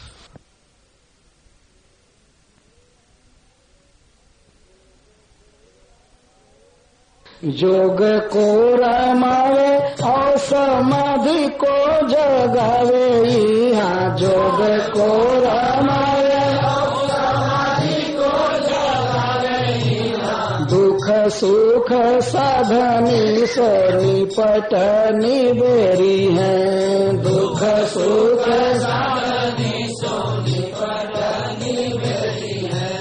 योग को रमावे और समाधि को जगावे, यहाँ योग को रमावे और समाधि को जगावे, दुख सुख साधनी सोनी पटनी बेरी है, दुख सुख साधनी सोनी पटनी बेरी है।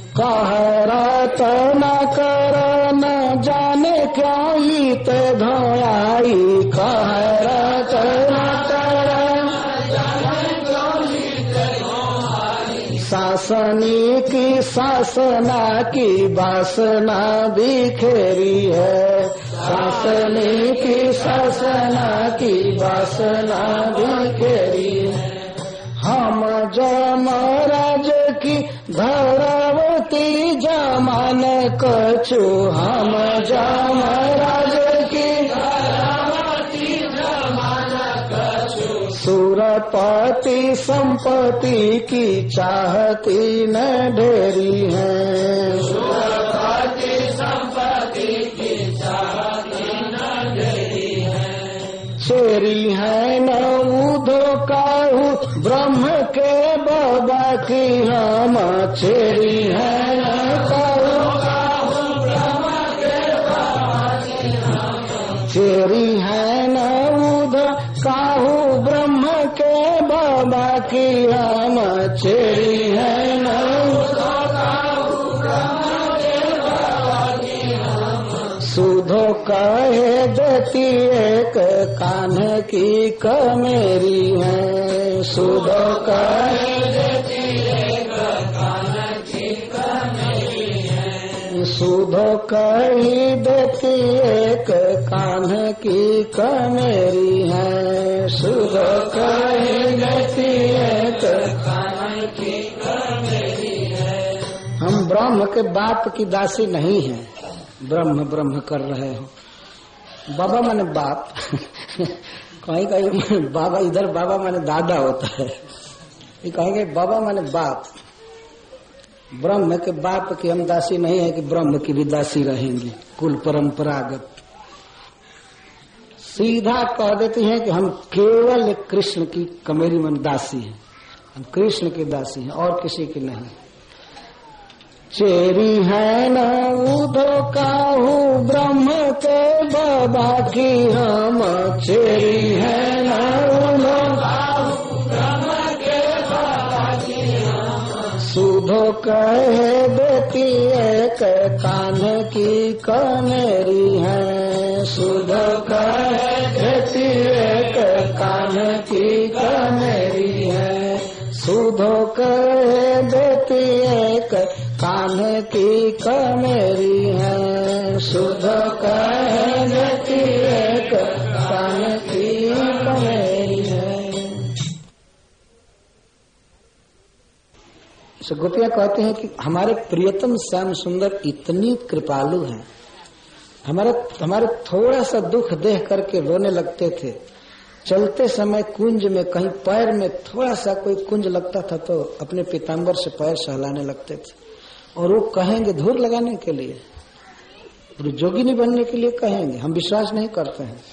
कहरत न कर न जाने क्या ईत धोयाई, कहरत न कर न जाने क्या ईत धोयाई, शासनी की शासना की वासना बिखेरी है, शासनी की शासना की वासना बिखेरी है। हम जमराज की धरावती जमान कछु, हम जमराज की धरावती जमान कछु, सुरपति संपत्ति की चाहती न ढेरी है, सुरपति संपत्ति की चाहती न ढेरी है। चेरी है न उधो काहू ब्रह्म के बाबा की, हम चेरी है न काहू ब्रह्म के बाबा की, हम चेरी है न उधो काहू ब्रह्म के बाबा की, हम चेरी है न उधो काहू ब्रह्म के बाबा की, हम सुधो कहे देती एक कान की कमेरी है, सुधो कहे देती एक कान की कमेरी है, सुधो कही देती एक कान की कमेरी है, सुधो कही देती एक कान की कमेरी है। हम ब्रह्म के बाप की दासी नहीं हैं, ब्रह्म ब्रह्म कर रहे हो। बाबा माने बाप कहीं कहीं बाबा, इधर बाबा माने दादा होता है, ये कहेंगे बाबा माने बाप। ब्रह्म के बाप की हम दासी नहीं है कि ब्रह्म की भी दासी रहेंगी, कुल परंपरागत। सीधा कह देती हैं कि हम केवल कृष्ण की कमेरी मन दासी हैं, हम कृष्ण की दासी हैं और किसी की नहीं। चेरी है न उधो काहू ब्रह्म के बाबा की, हम चेरी है न उधो काहू ब्रह्म के बाबा की, हम सुधो कहे देती एक कान की कमेरी है, सुध कहे देती एक कान की कमेरी है, सुधो कहे देती एक कान की कमेरी है, सुध कहे देती एक कान की कमेरी है। तो गोपियां कहते हैं कि हमारे प्रियतम श्याम सुंदर इतनी कृपालु हैं, हमारे हमारे थोड़ा सा दुख देख करके रोने लगते थे। चलते समय कुंज में कहीं पैर में थोड़ा सा कोई कुंज लगता था तो अपने पीताम्बर से पैर सहलाने लगते थे, और वो कहेंगे धूर लगाने के लिए, जोगिनी बनने के लिए कहेंगे। हम विश्वास नहीं करते हैं।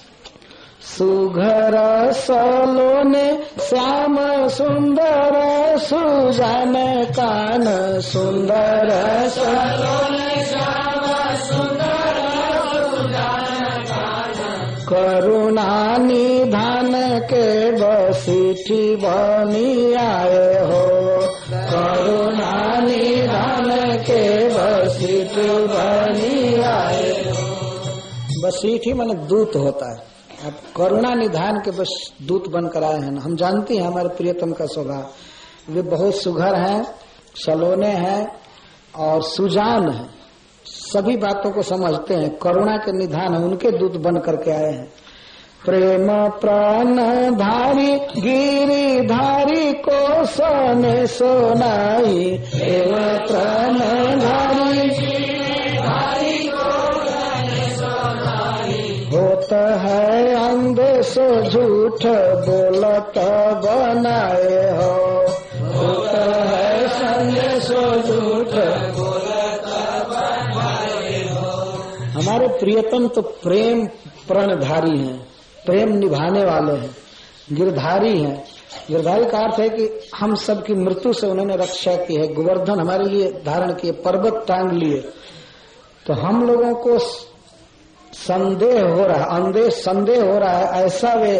सुघर सलोने श्याम सुंदर सुजान कान, सुंदर सलोने श्याम सुंदर सुजान कान, करुणा निधान के बसीठी बनी आए हो, करुणा निधान के बसीठी बनी आए हो। बसीठी माने दूत होता है। अब करुणा निधान के बस दूत बनकर आए हैं। हम जानते हैं हमारे प्रियतम का स्वभाव, वे बहुत सुघर हैं, सलोने हैं और सुजान हैं, सभी बातों को समझते हैं। करुणा के निधान है, उनके दूत बन करके आए हैं। प्रेम प्राण धारी गिरिधारी को सोने सोनाई, प्रेम प्राण धारी गिरिधारी को सोने सोनाई, होता है अंधे सो झूठ बोलत बनाए हो, होता है संदेश सो झूठ बोलत बनाए हो। हमारे प्रियतम तो प्रेम प्रणधारी हैं, प्रेम निभाने वाले हैं, गिरधारी हैं। गिरधारी का अर्थ है कि हम सब की मृत्यु से उन्होंने रक्षा की है, गोवर्धन हमारे लिए धारण किए, पर्वत टांग लिए। तो हम लोगों को संदेह हो रहा है, अंदेश संदेह हो रहा है, ऐसा वे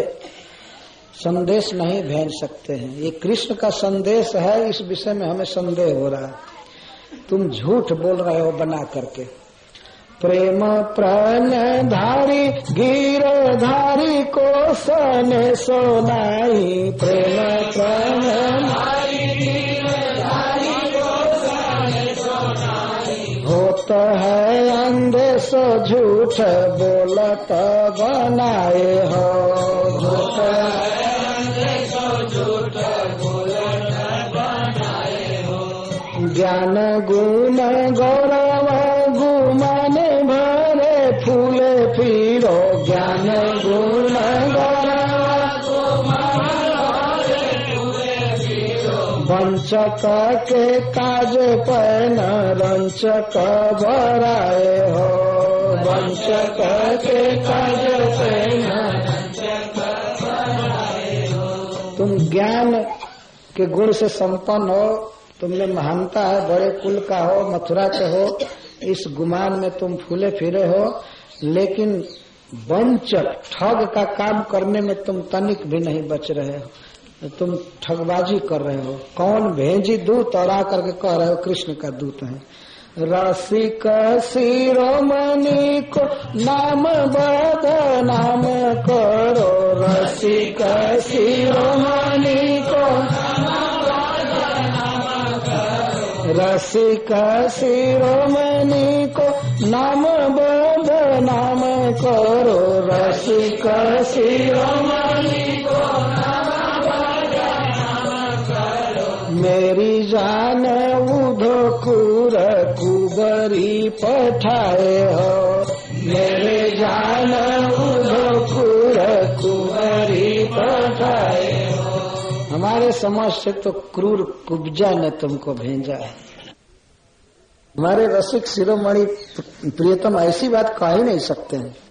संदेश नहीं भेज सकते हैं। ये कृष्ण का संदेश है, इस विषय में हमें संदेह हो रहा है। तुम झूठ बोल रहे हो बना करके। प्रेम प्राण धारी गिरधारी को सने सोनाई, प्रेम प्राण धारी गिरधारी को सने सोनाई, होता है अंधे सो झूठ बोलत बनाए हो, होता है अंधे सो झूठ बोलत बनाए हो। ज्ञान गुण गौरव गुमाने भरे फूले फिरो, ज्ञान गुण गौरव गुमाने भरे फूले फिरो, वंचक के काज पैन रंचक बराए हो, वंचक के काज पैन रंचक बराए हो। तुम ज्ञान के गुण से संपन्न हो, तुमने महानता है, बड़े कुल का हो, मथुरा के हो, इस गुमान में तुम फूले फिरे हो, लेकिन वंचक ठग का काम करने में तुम तनिक भी नहीं बच रहे हो, तुम ठगबाजी कर रहे हो। कौन भेजी दूत और आकर के कह रहे हो कृष्ण का दूत है। रसिक शिरोमणि को नाम बद नाम करो, रसिक शिरोमणि को रसिक शिरोमणि को नाम बद नाम करो, रसिक शिरोमणि को नाम बद नाम करो। मेरी जान उधो कुर कुबरी पठाए हो, मेरे जान उधो कुर कुबरी पठाए हो। हमारे समाज से तो क्रूर कुब्जा ने तुमको भेजा है। हमारे रसिक शिरोमणि प्रियतम ऐसी बात कह ही नहीं सकते हैं।